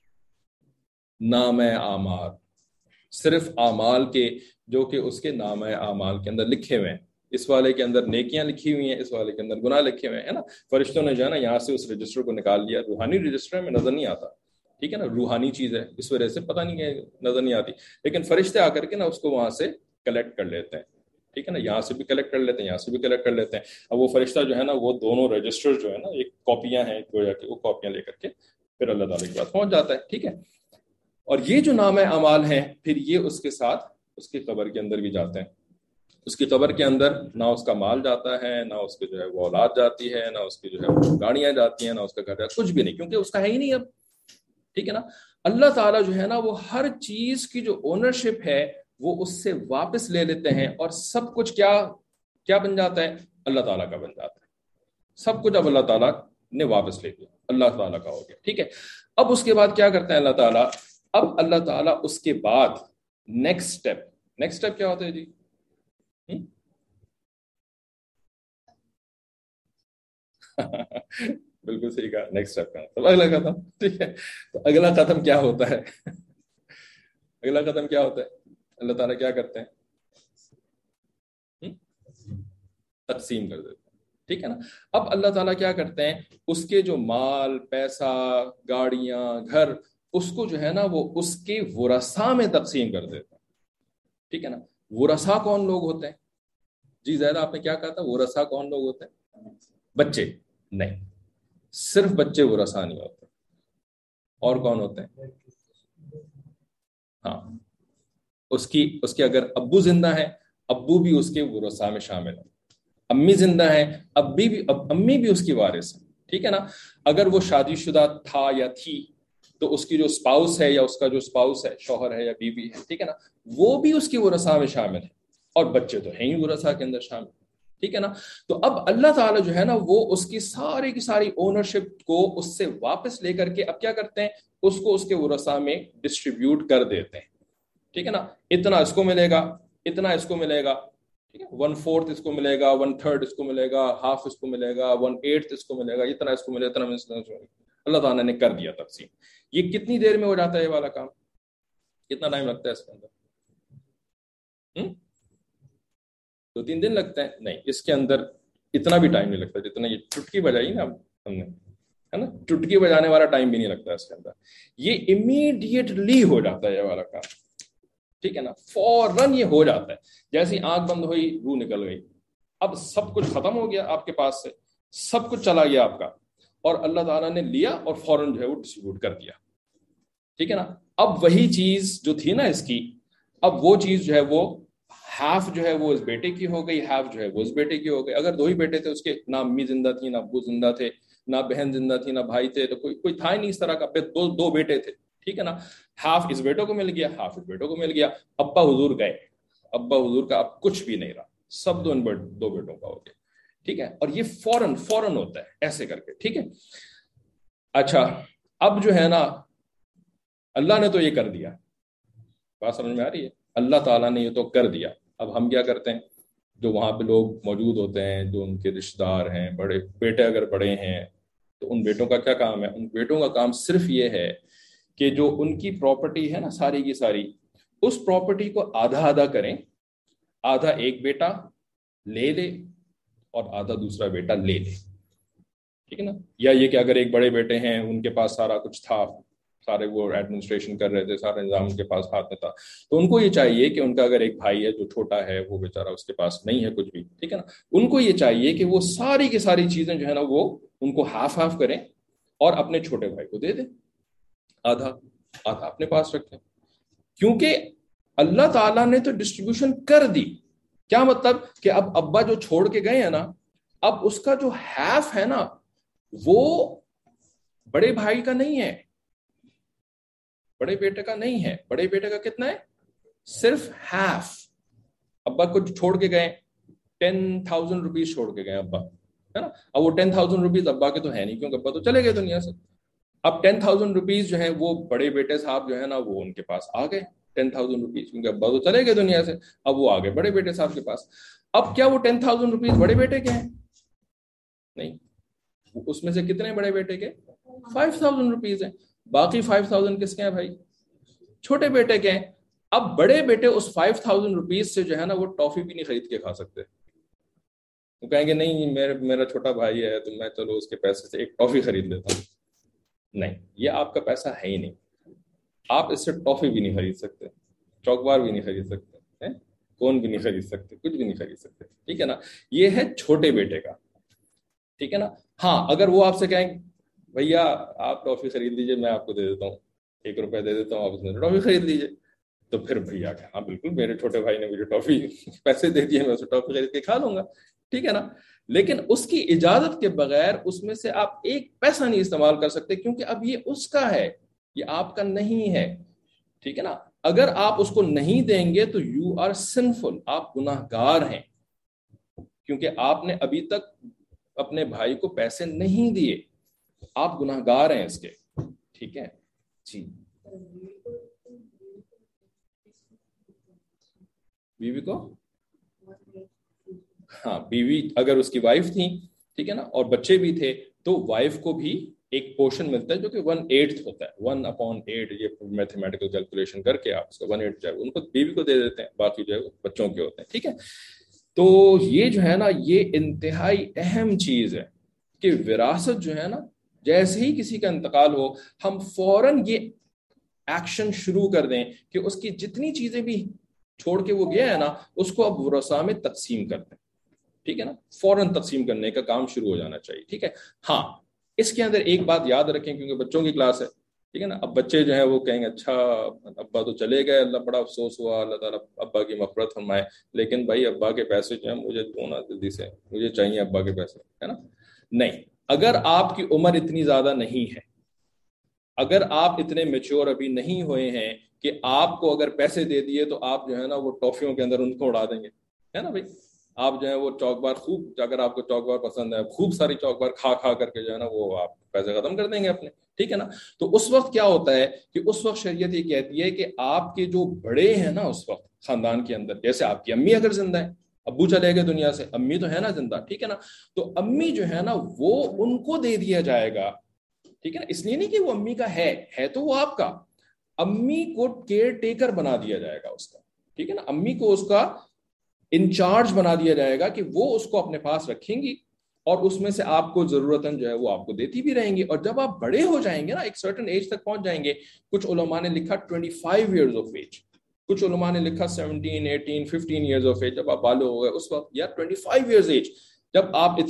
نام اعمال، صرف اعمال کے، جو کہ اس کے نام اعمال کے اندر لکھے ہوئے ہیں. اس والے کے اندر نیکیاں لکھی ہوئی ہیں، اس والے کے اندر گناہ لکھے ہوئے ہیں نا. فرشتوں نے جو ہے نا یہاں سے اس رجسٹر کو نکال لیا، روحانی رجسٹر میں نظر نہیں آتا، ٹھیک ہے نا، روحانی چیز ہے، اس وجہ سے پتہ نہیں ہے، نظر نہیں آتی. لیکن فرشتے آ کر کے نا اس کو وہاں سے کلیکٹ کر لیتے ہیں، ٹھیک ہے نا. یہاں سے بھی کلیکٹ کر لیتے ہیں، یہاں سے بھی کلیکٹ کر لیتے ہیں. اب وہ فرشتہ جو ہے نا، وہ دونوں رجسٹر جو ہے نا، ایک کاپیاں ہیں گویا کہ، وہ کاپیاں لے کر کے پھر اللہ تعالیٰ کے پاس پہنچ جاتا ہے، ٹھیک ہے. اور یہ جو نام اعمال ہیں، پھر یہ اس کے ساتھ اس کی قبر کے اندر بھی جاتے ہیں. اس کی قبر کے اندر نہ اس کا مال جاتا ہے، نہ اس کے جو ہے وہ اولاد جاتی ہے، نہ اس کی جو ہے وہ گاڑیاں جاتی ہیں، نہ اس کا گھر جاتا، کچھ بھی نہیں، کیونکہ اس کا ہے ہی نہیں اب، ٹھیک ہے نا. اللہ تعالیٰ جو ہے نا، وہ ہر چیز کی جو اونرشپ ہے وہ اس سے واپس لے لیتے ہیں، اور سب کچھ کیا بن جاتا ہے؟ اللہ تعالیٰ کا بن جاتا ہے. سب کچھ اب اللہ تعالیٰ نے واپس لے لیا، اللہ تعالیٰ کا ہو گیا، ٹھیک ہے. اب اس کے بعد کیا کرتے ہیں اللہ تعالیٰ؟ اب اللہ تعالیٰ اس کے بعد نیکسٹ اسٹیپ کیا ہوتا ہے جی؟ بالکل صحیح کہا، نیکسٹ اسٹیپ کا مطلب اگلا قدم، ٹھیک ہے. تو اگلا قدم کیا ہوتا ہے؟ اگلا قدم کیا ہوتا ہے؟ اللہ تعالیٰ کیا کرتے ہیں؟ تقسیم کر دیتے ہیں، ٹھیک ہے نا. اب اللہ تعالیٰ کیا کرتے ہیں؟ اس کے جو مال، پیسہ، گاڑیاں، گھر، اس کو جو ہے نا وہ اس کے ورثاء میں تقسیم کر دیتے ہیں، ٹھیک ہے نا. ورثاء کون لوگ ہوتے ہیں جی؟ زیادہ آپ نے کیا کہا تھا؟ ورثاء کون لوگ ہوتے ہیں؟ بچے نہیں، صرف بچے ورثاء نہیں ہوتے. اور کون ہوتے ہیں؟ ہاں، اس کے اگر ابو زندہ ہیں، ابو بھی اس کے ورثاء میں شامل ہیں. امی زندہ ہیں، امی بھی اس کی وارث ہے، ٹھیک ہے نا. اگر وہ شادی شدہ تھا یا تھی تو اس کی جو اسپاؤس ہے یا اس کا جو اسپاؤس ہے، شوہر ہے یا بیوی ہے، ٹھیک ہے نا، وہ بھی اس کی ورثاء میں شامل ہے. اور بچے تو ہیں ہی ورثاء کے اندر شامل، ٹھیک ہے نا. تو اب اللہ تعالیٰ جو ہے نا، وہ اس کی ساری اونرشپ کو اس سے واپس لے کر کے اب کیا کرتے ہیں؟ اس کو اس کے ورثاء میں ڈسٹریبیوٹ کر دیتے ہیں، ٹھیک ہے نا. اتنا اس کو ملے گا، اتنا اس کو ملے گا، ٹھیک ہے. 1/4 اس کو ملے گا، 1/3 اس کو ملے گا، ہاف اس کو ملے گا، 1/8 اس کو ملے گا، اتنا اس کو ملے گا، اتنا اللہ تعالیٰ نے کر دیا تقسیم. یہ کتنی دیر میں ہو جاتا ہے یہ والا کام؟ کتنا ٹائم لگتا ہے اس کے اندر؟ 2-3 دن لگتے ہیں؟ نہیں، اس کے اندر اتنا بھی ٹائم نہیں لگتا جتنا یہ چٹکی بجائی نا ہم نے، ہے نا. چٹکی بجانے والا ٹائم بھی نہیں لگتا اس کے اندر. یہ امیڈیٹلی ہو جاتا ہے یہ والا کام، ٹھیک ہے نا. فوراً یہ ہو جاتا ہے، جیسی آنکھ بند ہوئی روح نکل گئی. اب سب کچھ ختم ہو گیا آپ کے پاس سے، سب کچھ چلا گیا آپ کا، اور اللہ تعالیٰ نے لیا اور فوراً جو ہے وہ ڈسٹریبیوٹ کر دیا، ٹھیک ہے نا. اب وہی چیز جو تھی نا اس کی، اب وہ چیز جو ہے وہ ہاف جو ہے وہ اس بیٹے کی ہو گئی، ہاف جو ہے وہ اس بیٹے کی ہو گئی. اگر 2 ہی بیٹے تھے، اس کے نہ امی زندہ تھی نہ ابو زندہ تھے، نہ بہن زندہ تھی نہ بھائی تھے, تو کوئی تھا ہی نہیں اس طرح کا. دو بیٹے تھے, ٹھیک ہے نا, ہاف اس بیٹوں کو مل گیا, ہاف اس بیٹوں کو مل گیا. ابا حضور گئے, ابا حضور کا اب کچھ بھی نہیں رہا, سب دو بیٹوں کا ہو گیا, ٹھیک ہے. اور یہ فوراً ہوتا ہے ایسے کر کے, ٹھیک ہے. اچھا اب جو ہے نا اللہ نے تو یہ کر دیا, بات سمجھ میں آ رہی ہے, اللہ تعالیٰ نے یہ تو کر دیا. اب ہم کیا کرتے ہیں, جو وہاں پہ لوگ موجود ہوتے ہیں, جو ان کے رشتہ دار ہیں, بڑے بیٹے اگر بڑے ہیں, تو ان بیٹوں کا کیا کام ہے, ان بیٹوں کا کام صرف یہ ہے کہ جو ان کی پراپرٹی ہے نا ساری کی ساری, اس پراپرٹی کو آدھا آدھا کریں, آدھا ایک بیٹا لے لے اور آدھا دوسرا بیٹا لے لے, ٹھیک ہے نا. یا یہ کہ اگر ایک بڑے بیٹے ہیں, ان کے پاس سارا کچھ تھا, سارے وہ ایڈمنسٹریشن کر رہے تھے, سارا نظام ان کے پاس ہاتھ میں تھا, تو ان کو یہ چاہیے کہ ان کا اگر ایک بھائی ہے جو چھوٹا ہے, وہ بیچارہ اس کے پاس نہیں ہے کچھ بھی, ٹھیک ہے نا, ان کو یہ چاہیے کہ وہ ساری کی ساری چیزیں جو ہے نا وہ ان کو ہاف کریں اور اپنے چھوٹے بھائی کو دے دیں, آدھا اپنے پاس رکھیں. کیونکہ اللہ تعالیٰ نے تو ڈسٹریبیوشن کر دی. کیا مطلب کہ اب ابا جو چھوڑ کے گئے ہیں نا, اب اس کا جو ہاف ہے نا وہ بڑے بھائی کا نہیں ہے, بڑے بیٹے کا نہیں ہے. بڑے بیٹے کا کتنا ہے, صرف ہاف. ابا کو چھوڑ کے گئے 10,000 روپیز چھوڑ کے گئے ابا, ہے نا. اب وہ 10,000 روپیز ابا کے تو ہے نہیں, کیونکہ ابا تو چلے گئے دنیا سے. اب 10,000 روپیز جو ہے وہ بڑے بیٹے صاحب جو ہے نا وہ ان کے پاس آ گئے 10,000 روپیز, کیونکہ ابا تو چلے گئے دنیا سے, اب وہ آ گئے بڑے بیٹے صاحب کے پاس. اب کیا وہ 10,000 روپیز بڑے بیٹے کے ہیں؟ نہیں, اس میں سے کتنے بڑے بیٹے کے, 5,000 روپیز ہیں. باقی 5,000 کس کے ہیں بھائی, چھوٹے بیٹے کے ہیں. اب بڑے بیٹے اس 5,000 روپیز سے جو ہے نا وہ ٹافی بھی نہیں خرید کے کھا سکتے. وہ کہیں گے نہیں میرا چھوٹا بھائی ہے تو میں چلو اس کے پیسے سے ایک ٹافی خرید لیتا ہوں. نہیں, یہ آپ کا پیسہ ہے ہی نہیں, آپ اس سے ٹافی بھی نہیں خرید سکتے, چوک بار بھی نہیں خرید سکتے, کون بھی نہیں خرید سکتے, کچھ بھی نہیں خرید سکتے, ٹھیک ہے نا. یہ ہے چھوٹے بیٹے کا, ٹھیک ہے نا. ہاں اگر وہ آپ سے کہیں بھیا آپ ٹافی خرید لیجیے, میں آپ کو دے دیتا ہوں, 1 روپیہ دے دیتا ہوں, آپ اس میں ٹافی خرید لیجیے, تو پھر بھیا کہ ہاں بالکل میرے چھوٹے بھائی نے مجھے ٹافی پیسے دے دیے, میں اسے ٹافی خرید کے کھا لوں گا, ٹھیک ہے نا. لیکن اس کی اجازت کے بغیر اس میں سے آپ ایک پیسہ نہیں استعمال کر سکتے, کیونکہ اب یہ اس کا ہے, یہ آپ کا نہیں ہے, ٹھیک ہے نا. اگر آپ اس کو نہیں دیں گے تو یو آر سنفل, آپ گناہ گار ہیں, کیونکہ آپ نے ابھی تک اپنے بھائی کو پیسے نہیں دیے, آپ گناہ گار ہیں اس کے, ٹھیک ہے جی. بیوی کو, ہاں بیوی اگر اس کی وائف تھی, ٹھیک ہے نا, اور بچے بھی تھے, تو وائف کو بھی ایک پورشن ملتا ہے جو کہ 1/8 ہوتا ہے, 1/8. یہ میتھمیٹیکل کیلکولیشن کر کے آپ اس کا 1/8 جو ہے ان کو بیوی کو دے دیتے ہیں, باقی جو ہے بچوں کے ہوتے ہیں, ٹھیک ہے. تو یہ جو ہے نا یہ انتہائی اہم چیز ہے کہ وراثت جو ہے نا, جیسے ہی کسی کا انتقال ہو ہم فوراً یہ ایکشن شروع کر دیں کہ اس کی جتنی چیزیں بھی چھوڑ کے وہ گیا ہے نا اس کو اب ورثاء میں تقسیم کر دیں, ٹھیک ہے نا. فوراً تقسیم کرنے کا کام شروع ہو جانا چاہیے, ٹھیک ہے. ہاں اس کے اندر ایک بات یاد رکھیں, کیونکہ بچوں کی کلاس ہے, ٹھیک ہے نا. اب بچے جو ہیں وہ کہیں گے اچھا ابا تو چلے گئے, اللہ بڑا افسوس ہوا, اللہ تعالیٰ ابا کی مغفرت فرمائے, لیکن بھائی ابا کے پیسے جو ہیں مجھے دو نا جلدی سے, مجھے چاہیے ابا کے پیسے, ہے نا. نہیں, اگر آپ کی عمر اتنی زیادہ نہیں ہے, اگر آپ اتنے میچور ابھی نہیں ہوئے ہیں کہ آپ کو اگر پیسے دے دیے تو آپ جو ہے نا وہ ٹافیوں کے اندر ان کو اڑا دیں گے, ہے نا بھائی. آپ جو ہے وہ چوک بار خوب, اگر آپ کو چوک بار پسند ہے, خوب ساری چوک بار کھا کر کے جو ہے نا وہ آپ پیسے ختم کر دیں گے اپنے, ٹھیک ہے نا. تو اس وقت کیا ہوتا ہے کہ اس وقت شریعت یہ کہتی ہے کہ آپ کے جو بڑے ہیں نا اس وقت خاندان کے اندر, جیسے آپ کی امی اگر زندہ ہے, ابو چلے گئے دنیا سے, امی تو ہے نا زندہ, ٹھیک ہے نا, تو امی جو ہے نا وہ ان کو دے دیا جائے گا, ٹھیک ہے نا. اس لیے نہیں کہ وہ امی کا ہے تو وہ آپ کا, امی کو کیئر ٹیکر بنا دیا جائے گا اس کا, ٹھیک ہے نا. امی کو اس کا انچارج بنا دیا جائے گا کہ وہ اس کو اپنے پاس رکھیں گی اور اس میں سے آپ کو ضرورتاً جو ہے وہ آپ کو دیتی بھی رہیں گی. اور جب آپ بڑے ہو جائیں گے نا, ایک سرٹن ایج تک پہنچ جائیں گے, کچھ علماء نے لکھا 25 ایئرز آف ایج, کچھ علماء نے لکھا 17, 18, 15 ایئرز آف ایج, جب آپ بالغ ہو گئے اس وقت, یا 25 ایئرز ایج, جب آپ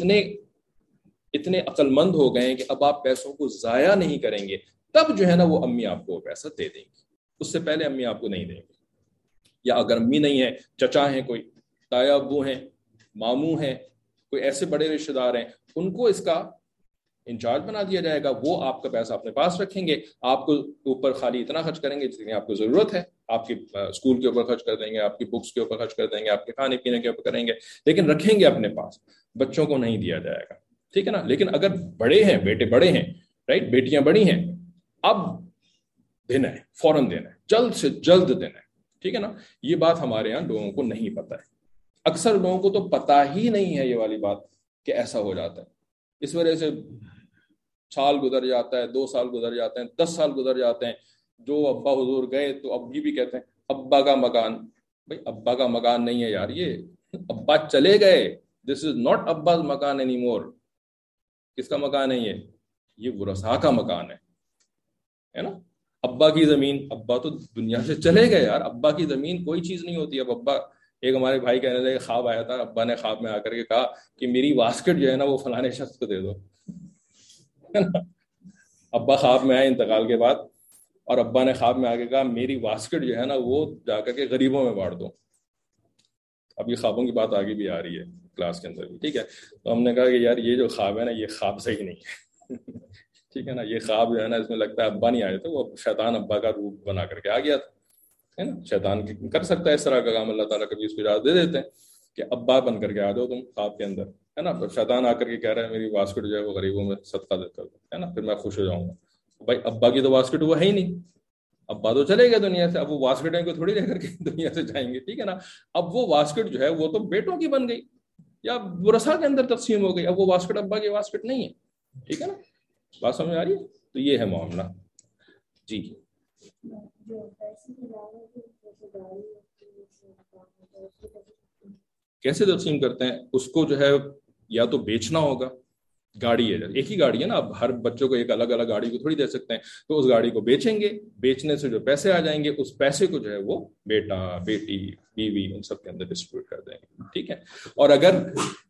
اتنے عقل مند ہو گئے ہیں کہ اب آپ پیسوں کو ضائع نہیں کریں گے, تب جو ہے نا وہ امی آپ کو وہ پیسہ دے دیں گی. اس سے پہلے امی آپ کو نہیں دیں گے. یا اگر امی نہیں ہے, چچا ہیں, کوئی تایا ابو ہیں, ماموں ہیں, کوئی ایسے بڑے رشتہ دار ہیں, ان کو اس کا انچارج بنا دیا جائے گا. وہ آپ کا پیسہ اپنے پاس رکھیں گے, آپ کو اوپر خالی اتنا خرچ کریں گے جتنی آپ کو ضرورت ہے. آپ کے اسکول کے اوپر خرچ کر دیں گے, آپ کی بکس کے اوپر خرچ کر دیں گے, آپ کے کھانے پینے کے اوپر کریں گے, لیکن رکھیں گے اپنے پاس. بچوں کو نہیں دیا جائے گا, ٹھیک ہے نا. لیکن اگر بڑے ہیں, بیٹے بڑے ہیں, رائٹ, بیٹیاں بڑی ہیں, اب دینا ہے, فوراً دینا ہے, جلد سے جلد دینا ہے, ٹھیک ہے نا. یہ بات ہمارے یہاں لوگوں کو نہیں پتہ ہے. اکثر لوگوں کو تو پتہ ہی نہیں ہے یہ والی بات کہ ایسا ہو جاتا ہے. اس وجہ سے سال گزر جاتا ہے, 2 سال گزر جاتے ہیں, 10 سال گزر جاتے ہیں. جو ابا حضور گئے تو اب یہ بھی کہتے ہیں ابا کا مکان. بھائی ابا کا مکان نہیں ہے یار, یہ ابا چلے گئے. دس از ناٹ اباز مکان اینی مور. کس کا مکان ہے یہ ورثاء کا مکان ہے نا. ابا کی زمین, ابا تو دنیا سے چلے گئے یار, ابا کی زمین کوئی چیز نہیں ہوتی. اب ابا, ایک ہمارے بھائی کہنے لگے خواب آیا تھا, ابا نے خواب میں آ کر کے کہا کہ میری واسکٹ جو ہے نا وہ فلانے شخص کو دے دو. ابا خواب میں آئے انتقال کے بعد, اور ابا نے خواب میں آ کے کہا میری واسکٹ جو ہے نا وہ جا کر کے غریبوں میں بانٹ دو. اب یہ خوابوں کی بات آگے بھی آ رہی ہے کلاس کے اندر بھی, ٹھیک ہے. تو ہم نے کہا کہ یار یہ جو خواب ہے نا, یہ خواب صحیح نہیں ہے. ٹھیک ہے نا. یہ خواب جو ہے نا اس میں لگتا ہے ابا نہیں آئے تھے, وہ شیطان ابا کا روپ بنا کر کے آ گیا تھا, ہے نا. شیطان کر سکتا ہے اس طرح کا کام, اللہ تعالیٰ کبھی اس کو اجازت دے دیتے ہیں کہ ابا بن کر کے آ جاؤ تم خواب کے اندر, ہے نا. شیطان آ کر کے کہہ رہا ہے میری واسکٹ جو ہے وہ غریبوں میں صدقہ دے کر دو, ہے نا, پھر میں خوش ہو جاؤں گا. بھائی ابا کی تو واسکٹ وہ ہے ہی نہیں, ابا تو چلے گئے دنیا سے, اب وہ واسکٹیں کو تھوڑی لے کر کے دنیا سے جائیں گے, ٹھیک ہے نا. اب وہ واسکٹ جو ہے وہ تو بیٹوں کی بن گئی یا ورثاء کے اندر تقسیم ہو گئی. اب وہ واسکٹ ابا کی واسکٹ نہیں ہے, ٹھیک ہے نا. بات سمجھ آ رہی ہے؟ تو یہ ہے معاملہ. جی کیسے تقسیم کرتے ہیں اس کو, جو ہے یا تو بیچنا ہوگا. گاڑی ہے, ایک ہی گاڑی ہے نا, اب ہر بچوں کو ایک الگ الگ گاڑی کو تھوڑی دے سکتے ہیں. تو اس گاڑی کو بیچیں گے, بیچنے سے جو پیسے آ جائیں گے اس پیسے کو جو ہے وہ بیٹا بیٹی بیوی ان سب کے اندر ڈسٹریبیوٹ کر دیں گے, ٹھیک ہے. اور اگر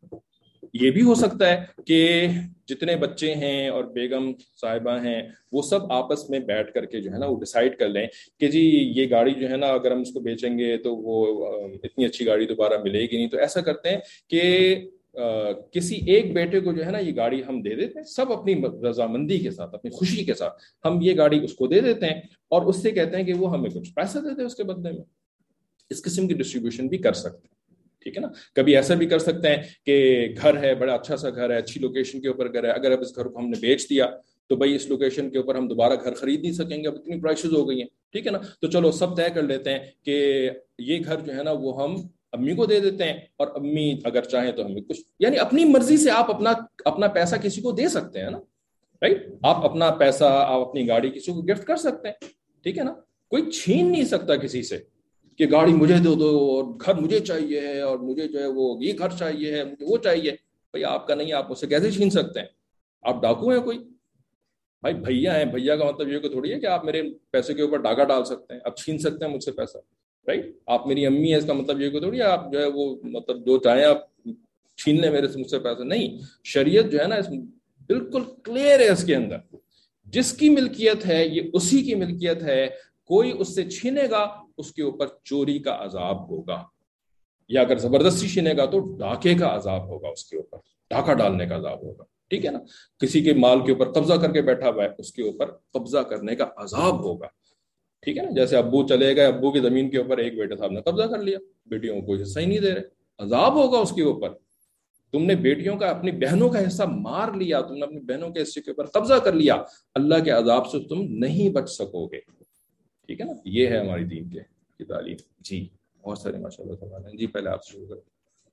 یہ بھی ہو سکتا ہے کہ جتنے بچے ہیں اور بیگم صاحبہ ہیں وہ سب آپس میں بیٹھ کر کے جو ہے نا وہ ڈیسائیڈ کر لیں کہ جی یہ گاڑی جو ہے نا اگر ہم اس کو بیچیں گے تو وہ اتنی اچھی گاڑی دوبارہ ملے گی نہیں. تو ایسا کرتے ہیں کہ کسی ایک بیٹے کو جو ہے نا یہ گاڑی ہم دے دیتے ہیں, سب اپنی رضامندی کے ساتھ, اپنی خوشی کے ساتھ ہم یہ گاڑی اس کو دے دیتے ہیں, اور اس سے کہتے ہیں کہ وہ ہمیں کچھ پیسہ دیتے ہیں اس کے بدلے میں. اس قسم کی ڈسٹریبیوشن بھی کر سکتے ہیں, ٹھیک ہے نا. کبھی ایسا بھی کر سکتے ہیں کہ گھر ہے, بڑا اچھا سا گھر ہے, اچھی لوکیشن کے اوپر گھر ہے, اگر اب اس گھر کو ہم نے بیچ دیا تو بھائی اس لوکیشن کے اوپر ہم دوبارہ گھر خرید نہیں سکیں گے, اب اتنی پرائسز ہو گئی ہیں, ٹھیک ہے نا. تو چلو سب طے کر لیتے ہیں کہ یہ گھر جو ہے نا وہ ہم امی کو دے دیتے ہیں, اور امی اگر چاہیں تو ہمیں کچھ, یعنی اپنی مرضی سے آپ اپنا پیسہ کسی کو دے سکتے ہیں نا, رائٹ. آپ اپنا پیسہ, آپ اپنی گاڑی کسی کو گفٹ کر سکتے ہیں, ٹھیک ہے نا. کوئی چھین نہیں سکتا کسی سے کہ گاڑی مجھے دے دو اور گھر مجھے چاہیے ہے اور مجھے جو ہے وہ یہ گھر چاہیے ہے, مجھے وہ چاہیے. بھائی آپ کا نہیں, آپ مجھ سے کیسے چھین سکتے ہیں؟ آپ ڈاکو ہیں کوئی؟ بھائی بھیا ہیں, بھیا کا مطلب یہ تھوڑی ہے کہ آپ میرے پیسے کے اوپر ڈاکہ ڈال سکتے ہیں, آپ چھین سکتے ہیں مجھ سے پیسہ, رائٹ. آپ میری امی ہے اس کا مطلب یہ تھوڑی ہے آپ جو ہے وہ مطلب جو چاہیں آپ چھین لیں میرے سے, مجھ سے پیسہ نہیں. شریعت جو ہے نا اس بالکل کلیئر ہے, اس کے اندر جس کی ملکیت ہے یہ اسی کی ملکیت ہے. کوئی اس سے چھینے گا اس کے اوپر چوری کا عذاب ہوگا, یا اگر زبردستی چھینے گا تو ڈاکے کا عذاب ہوگا, اس کے اوپر ڈاکہ ڈالنے کا عذاب ہوگا, ٹھیک ہے نا. کسی کے مال کے اوپر قبضہ کر کے بیٹھا ہوا ہے, اس کے اوپر قبضہ کرنے کا عذاب ہوگا, ٹھیک ہے نا. جیسے ابو چلے گئے, ابو کی زمین کے اوپر ایک بیٹے صاحب نے قبضہ کر لیا, بیٹیوں کو کوئی حصہ ہی نہیں دے رہے, عذاب ہوگا اس کے اوپر. تم نے بیٹیوں کا, اپنی بہنوں کا حصہ مار لیا, تم نے اپنی بہنوں کے حصے کے اوپر قبضہ کر لیا, اللہ کے عذاب سے تم نہیں بچ سکو گے, ٹھیک ہے نا. یہ ہے ہماری دین کی تعلیم. جی بہت سارے ماشاء اللہ سوال ہیں. جی پہلے آپ سے شروع کریں.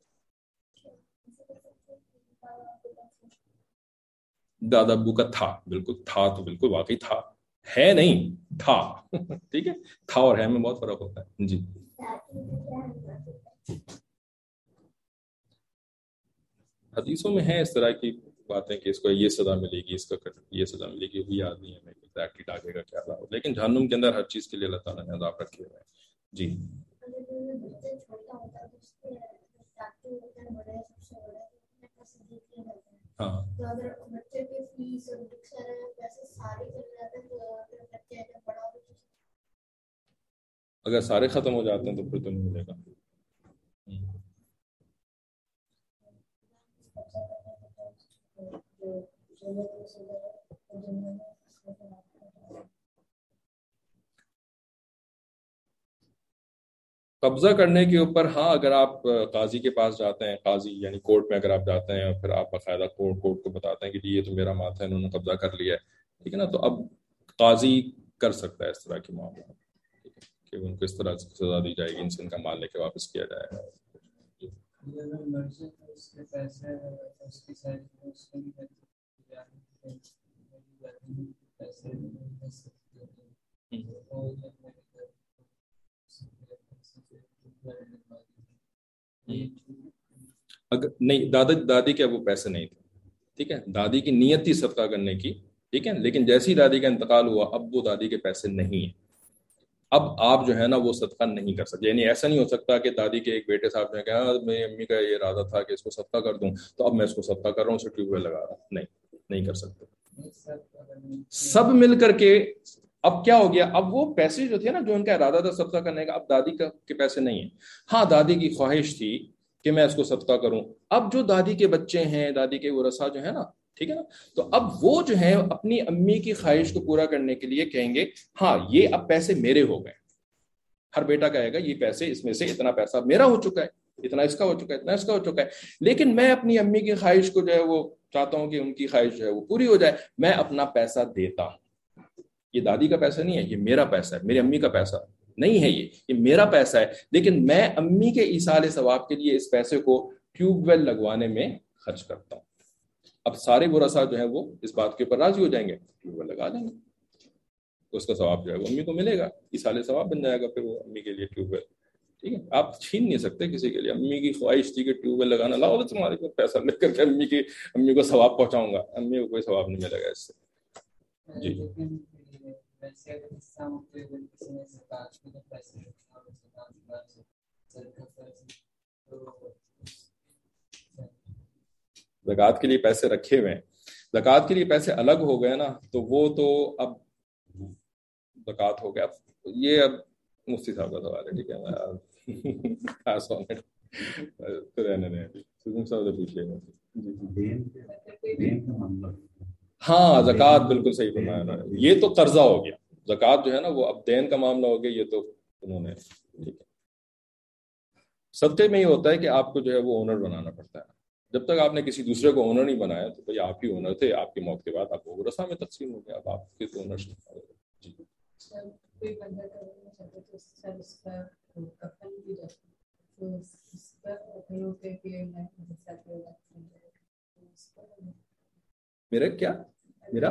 دادا ابو کا تھا, بالکل تھا, تو بالکل واقعی تھا, ہے نہیں تھا. ٹھیک ہے, تھا اور ہے میں بہت فرق ہوتا ہے. جی حدیثوں میں ہے اس طرح کی باتیں کہ اس کو یہ سزا ملے گی, اس کا یہ سزا ملے گی, وہ یاد نہیں ہے ہمیں ایگزیکٹلی ڈاکے کا کیا عذاب, لیکن جہنم کے اندر ہر چیز کے لیے اللہ تعالیٰ نے عذاب رکھے ہوئے ہیں. جی ہاں, اگر سارے ختم ہو جاتے ہیں تو پھر تو نہیں ملے گا. قبضہ کرنے کے اوپر ہاں، اگر آپ قاضی کے پاس جاتے ہیں، قاضی یعنی کورٹ میں اگر آپ جاتے ہیں اور پھر آپ باقاعدہ کورٹ کو بتاتے ہیں کہ جی یہ تو میرا مال تھا، انہوں نے قبضہ کر لیا ہے، ٹھیک ہے نا، تو اب قاضی کر سکتا ہے اس طرح کے معاملات، ٹھیک ہے، کہ ان کو اس طرح سے سزا دی جائے گی، ان سے ان کا مال لے کے واپس کیا جائے گا۔ اگر نہیں، دادی کے وہ پیسے نہیں تھے، ٹھیک ہے، دادی کی نیت تھی صدقہ کرنے کی، ٹھیک ہے، لیکن جیسی دادی کا انتقال ہوا اب وہ دادی کے پیسے نہیں ہیں، اب آپ جو ہے نا وہ صدقہ نہیں کر سکتے، یعنی ایسا نہیں ہو سکتا کہ دادی کے ایک بیٹے صاحب نے کہا میری امی کا یہ ارادہ تھا کہ اس کو صدقہ کر دوں تو اب میں اس کو صدقہ کر رہا ہوں، اسے ٹیوب ویل لگا رہا ہوں، نہیں کر سکتے، سب مل کر کے۔ اب کیا ہو گیا، اب وہ پیسے جو تھے نا جو ان کا ارادہ تھا صدقہ کرنے کا، اب دادی کے پیسے نہیں ہیں، ہاں دادی کی خواہش تھی کہ میں اس کو صدقہ کروں، اب جو دادی کے بچے ہیں، دادی کے ورثاء جو ہیں نا، ٹھیک ہے نا، تو اب وہ جو ہے اپنی امی کی خواہش کو پورا کرنے کے لیے کہیں گے ہاں یہ اب پیسے میرے ہو گئے، ہر بیٹا کہے گا یہ پیسے اس میں سے اتنا پیسہ میرا ہو چکا ہے، اتنا اس کا ہو چکا ہے، اتنا اس کا ہو چکا ہے، لیکن میں اپنی امی کی خواہش کو جو ہے وہ چاہتا ہوں کہ ان کی خواہش جو ہے وہ پوری ہو جائے، میں اپنا پیسہ دیتا ہوں، یہ دادی کا پیسہ نہیں ہے، یہ میرا پیسہ ہے، میری امی کا پیسہ نہیں ہے، یہ میرا پیسہ ہے، لیکن میں امی کے ایصال ثواب کے لیے اس پیسے کو ٹیوب ویل لگوانے میں خرچ کرتا ہوں۔ اب سارے ورثاء جو ہیں وہ اس بات کے اوپر راضی ہو جائیں گے، ٹیوب ویل لگا دیں گے، تو اس کا ثواب جو ہے وہ امی کو ملے گا، ایصال ثواب بن جائے گا پھر وہ امی کے لیے ٹیوب ویل، ٹھیک ہے، آپ چھین نہیں سکتے کسی کے لیے، امی کی خواہش تھی کہ ٹیوب ویل لگانا، لاؤ تمہارے کو پیسہ لے کر کے امی کو ثواب پہنچاؤں گا، امی کو کوئی ثواب نہیں ملے گا اس سے۔ جی زکوٰۃ کے لیے پیسے رکھے ہوئے ہیں، زکوٰۃ کے لیے پیسے الگ ہو گئے نا، تو وہ تو اب زکوٰۃ ہو گیا، یہ اب مفتی صاحب کا سوال ہے، ٹھیک ہے، ہاں زکوٰۃ بالکل صحیح فرمایا انہوں نے، یہ تو قرضہ ہو گیا، زکوٰۃ جو ہے نا وہ اب دین کا معاملہ ہو گیا، یہ تو انہوں نے، ٹھیک ہے، صدقے میں یہ ہوتا ہے کہ آپ کو جو ہے وہ اونر بنانا پڑتا ہے، جب تک آپ نے کسی دوسرے کو اونر نہیں بنایا تو بھائی آپ ہی اونر تھے، آپ کی موت کے بعد آپ کو ورثہ میں تقسیم ہو گیا، اب آپ کے تو اونرشپ ہے۔ جی میرا کیا میرا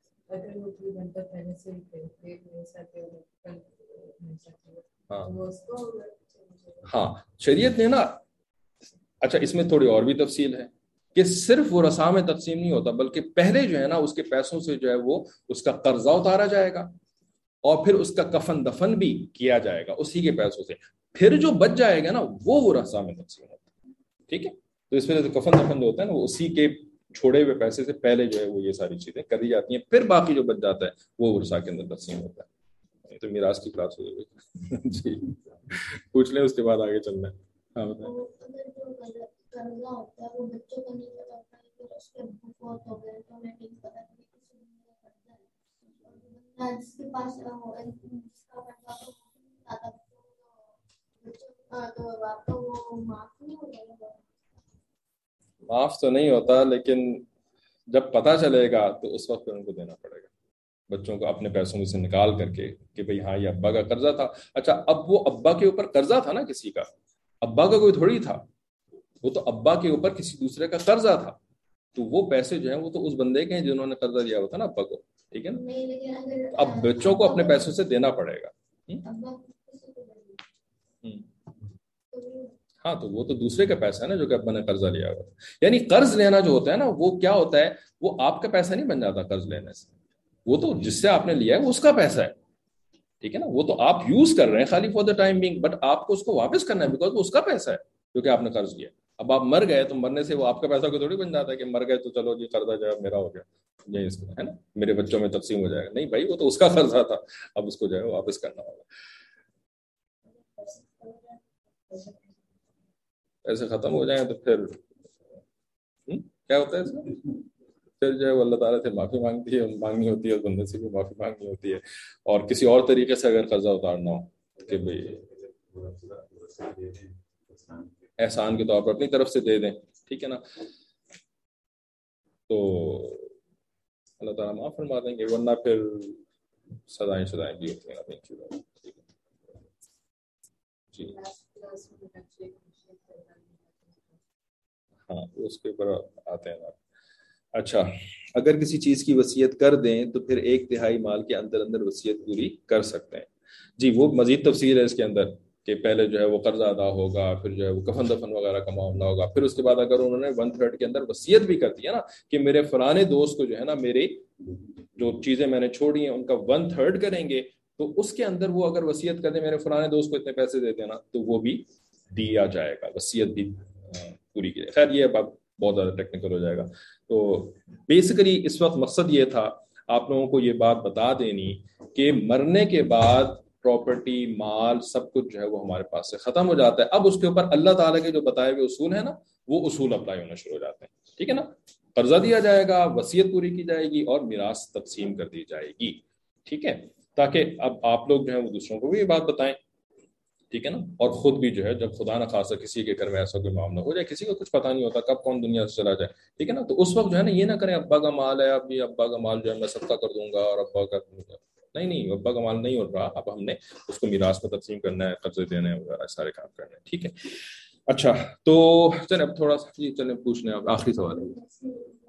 ہاں ہاں شریعت نے نا، اچھا اس میں تھوڑی اور بھی تفصیل ہے کہ صرف وہ ورثاء میں تقسیم نہیں ہوتا، بلکہ پہلے جو ہے نا اس کے پیسوں سے جو ہے وہ اس کا قرضہ اتارا جائے گا اور پھر اس کا کفن دفن بھی کیا جائے گا اسی کے پیسوں سے، پھر جو بچ جائے گا نا وہ ورثاء میں تقسیم ہوتا ہے، ٹھیک ہے، تو اس میں جو کفن دفن جو ہوتا ہے نا وہ اسی کے چھوڑے ہوئے پیسے سے پہلے جو ہے وہ یہ ساری چیزیں کری جاتی ہیں، پھر باقی جو بچ جاتا ہے وہ ورثاء کے اندر تقسیم ہوتا ہے۔ یہ تو میراث کی کلاس ہو گئی جی، پوچھ لیں اس کے بعد آگے چلنا ہے۔ ہاں بتائیں۔ معاف تو نہیں ہوتا، لیکن جب پتہ چلے گا تو اس وقت ان کو دینا پڑے گا، بچوں کو اپنے پیسوں میں سے نکال کر کے کہ بھئی ہاں یہ ابا کا قرضہ تھا، اچھا اب وہ ابا کے اوپر قرضہ تھا نا کسی کا، ابا کا کوئی تھوڑی تھا، وہ تو ابا کے اوپر کسی دوسرے کا قرضہ تھا، تو وہ پیسے جو ہیں وہ تو اس بندے کے ہیں جنہوں نے قرضہ دیا ہوا تھا نا ابا کو، ٹھیک ہے نا، اب بچوں کو اپنے پیسوں سے دینا پڑے گا۔ ہاں تو وہ تو دوسرے کا پیسہ ہے نا جو کہ ابا نے قرضہ لیا ہوا تھا، یعنی قرض لینا جو ہوتا ہے نا وہ کیا ہوتا ہے، وہ آپ کا پیسہ نہیں بن جاتا قرض لینے سے، وہ تو جس سے آپ نے لیا ہے وہ اس کا پیسہ ہے، ٹھیک ہے نا، وہ تو آپ یوز کر رہے ہیں خالی for the time being, but آپ کو اس کو واپس کرنا ہے بیکاز وہ اس کا پیسہ ہے جو کہ آپ نے قرض لیا۔ اب آپ مر گئے تو مرنے سے وہ آپ کا پیسہ کوئی تھوڑی بن جاتا ہے کہ مر گئے تو چلو جی قرضہ جو ہے میرا ہو گیا، یہ اس ہے نا میرے بچوں میں تقسیم ہو جائے گا، نہیں بھائی وہ تو اس کا قرضہ تھا، اب اس کو جو ہے واپس کرنا ہوگا۔ ایسے ختم ہو جائیں تو پھر کیا ہوتا ہے اس میں پھر جو ہے وہ اللہ تعالیٰ سے معافی مانگنی ہوتی ہے، بندے سے بھی معافی مانگنی ہوتی ہے، اور کسی اور طریقے سے اگر قرضہ اتارنا ہو کہ بھئی احسان کے طور پر اپنی طرف سے دے دیں، ٹھیک ہے نا، تو اللہ تعالیٰ معاف فرما دیں گے، ورنہ پھر سزائیں بھی ہوتی ہیں اپنی چیزوں میں. جی ہاں اس کے اوپر آتے ہیں آپ. اچھا، اگر کسی چیز کی وصیت کر دیں تو پھر 1/3 مال کے اندر وصیت پوری کر سکتے ہیں. جی وہ مزید تفصیل ہے اس کے اندر کہ پہلے جو ہے وہ قرضہ ادا ہوگا، پھر جو ہے وہ کفن دفن وغیرہ کا معاملہ ہوگا، پھر اس کے بعد اگر انہوں نے 1/3 کے اندر وصیت بھی کر دی ہے نا کہ میرے فلانے دوست کو جو ہے نا میری جو چیزیں میں نے چھوڑی ہیں ان کا 1/3 کریں گے، تو اس کے اندر وہ اگر وصیت کر دیں میرے فلانے دوست کو اتنے پیسے دے دینا تو وہ بھی دیا جائے گا، وصیت بھی پوری کی جائے. خیر یہ بات بہت زیادہ ٹیکنیکل ہو جائے گا. تو بیسیکلی اس وقت مقصد یہ تھا آپ لوگوں کو یہ بات بتا دینی کہ مرنے کے بعد پراپرٹی، مال، سب کچھ جو ہے وہ ہمارے پاس سے ختم ہو جاتا ہے. اب اس کے اوپر اللہ تعالیٰ کے جو بتائے ہوئے اصول ہیں نا وہ اصول اپلائی ہونا شروع ہو جاتے ہیں. ٹھیک ہے نا، قرضہ دیا جائے گا، وصیت پوری کی جائے گی اور میراث تقسیم کر دی جائے گی. ٹھیک ہے، تاکہ اب آپ لوگ جو ہے وہ دوسروں کو بھی یہ بات بتائیں. ٹھیک ہے نا، اور خود بھی جو ہے جب خدا نہ خاصا کسی کے گھر میں ایسا کوئی معاملہ ہو جائے، کسی کو کچھ پتہ نہیں ہوتا کب کون دنیا سے چلا جائے. ٹھیک ہے نا، تو اس وقت جو ہے نا یہ نہ کریں ابا کا مال ہے اب یہ ابا کا مال جو ہے میں صدقہ کر دوں گا اور ابا کا نہیں ابا کا مال نہیں ہو رہا، اب ہم نے اس کو میراث میں تقسیم کرنا ہے، قرضے دینے ہیں وغیرہ سارے کام کرنے ہیں. ٹھیک ہے، اچھا تو چلیں اب تھوڑا سا چلیں پوچھنے اب آخری سوال ہے.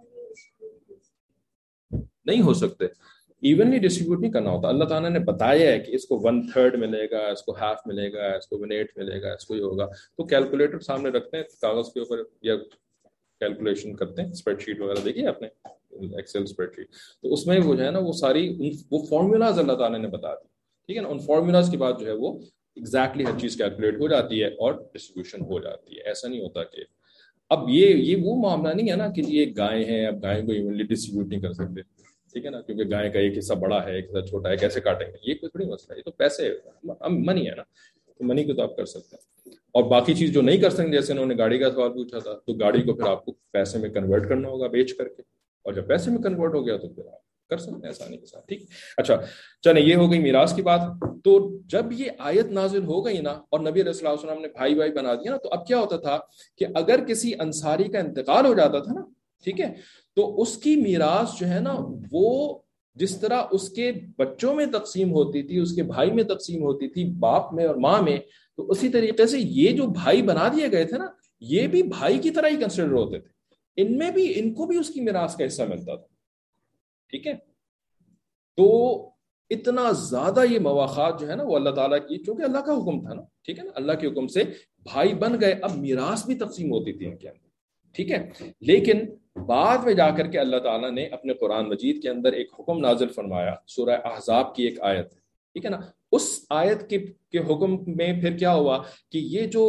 نہیں ہو سکتے، ایونلی ڈسٹریبیوٹ نہیں کرنا ہوتا. اللہ تعالیٰ نے بتایا ہے کہ اس کو 1/3 ملے گا، اس کو ہاف ملے گا، اس کو 1/8 ملے گا، اس کو یہ ہوگا. تو کیلکولیٹر سامنے رکھتے ہیں کاغذ کے اوپر یا کیلکولیشن کرتے ہیں، اسپریڈ شیٹ وغیرہ دیکھیے آپ نے ایکسل اسپریڈ شیٹ، تو اس میں وہ جو ہے نا وہ ساری وہ فارمولاز اللہ تعالیٰ نے بتا دی. ٹھیک ہے نا، ان فارمولاز کے بعد جو ہے وہ ایگزیکٹلی ہر چیز کیلکولیٹ ہو جاتی ہے اور ڈسٹریبیوشن ہو جاتی ہے. ایسا نہیں ہوتا کہ اب یہ وہ معاملہ نہیں ہے نا کہ یہ گائے ہیں اب گائے کو ایونلی ڈسٹریبیوٹ نہیں کر سکتے. ٹھیک ہے نا، کیونکہ گائے کا ایک حصہ بڑا ہے ایک حصہ چھوٹا ہے، کیسے کاٹیں گے؟ یہ کوئی تھوڑی مسئلہ ہے، یہ تو پیسے منی ہے نا، تو منی کو تو آپ کر سکتے ہیں. اور باقی چیز جو نہیں کر سکتے، جیسے انہوں نے گاڑی کا سوال پوچھا تھا، تو گاڑی کو پھر آپ کو پیسے میں کنورٹ کرنا ہوگا بیچ کر کے، اور جب پیسے میں کنورٹ ہو گیا تو پھر آپ کر سکتے ہیں آسانی کے ساتھ. ٹھیک، اچھا چلیں یہ ہو گئی میراث کی بات. تو جب یہ آیت نازل ہو گئی نا اور نبی علیہ الصلوۃ والسلام نے بھائی بھائی بنا دیا نا، تو اب کیا ہوتا تھا کہ اگر کسی انصاری کا انتقال ہو جاتا تھا نا، ٹھیک ہے، تو اس کی میراث جو ہے نا وہ جس طرح اس کے بچوں میں تقسیم ہوتی تھی، اس کے بھائی میں تقسیم ہوتی تھی، باپ میں اور ماں میں، تو اسی طریقے سے یہ جو بھائی بنا دیے گئے تھے نا یہ بھی بھائی کی طرح ہی کنسیڈر ہوتے تھے، ان میں بھی ان کو بھی اس کی میراث کا حصہ ملتا تھا. ٹھیک ہے، تو اتنا زیادہ یہ مواخات جو ہے نا وہ اللہ تعالیٰ کی، چونکہ اللہ کا حکم تھا نا، ٹھیک ہے نا، اللہ کے حکم سے بھائی بن گئے، اب میراث بھی تقسیم ہوتی تھی ان کے اندر. ٹھیک ہے، لیکن بعد میں جا کر کے اللہ تعالیٰ نے اپنے قرآن مجید کے اندر ایک حکم نازل فرمایا، سورہ احزاب کی ایک آیت، ٹھیک ہے نا، اس آیت کے حکم میں پھر کیا ہوا کہ یہ جو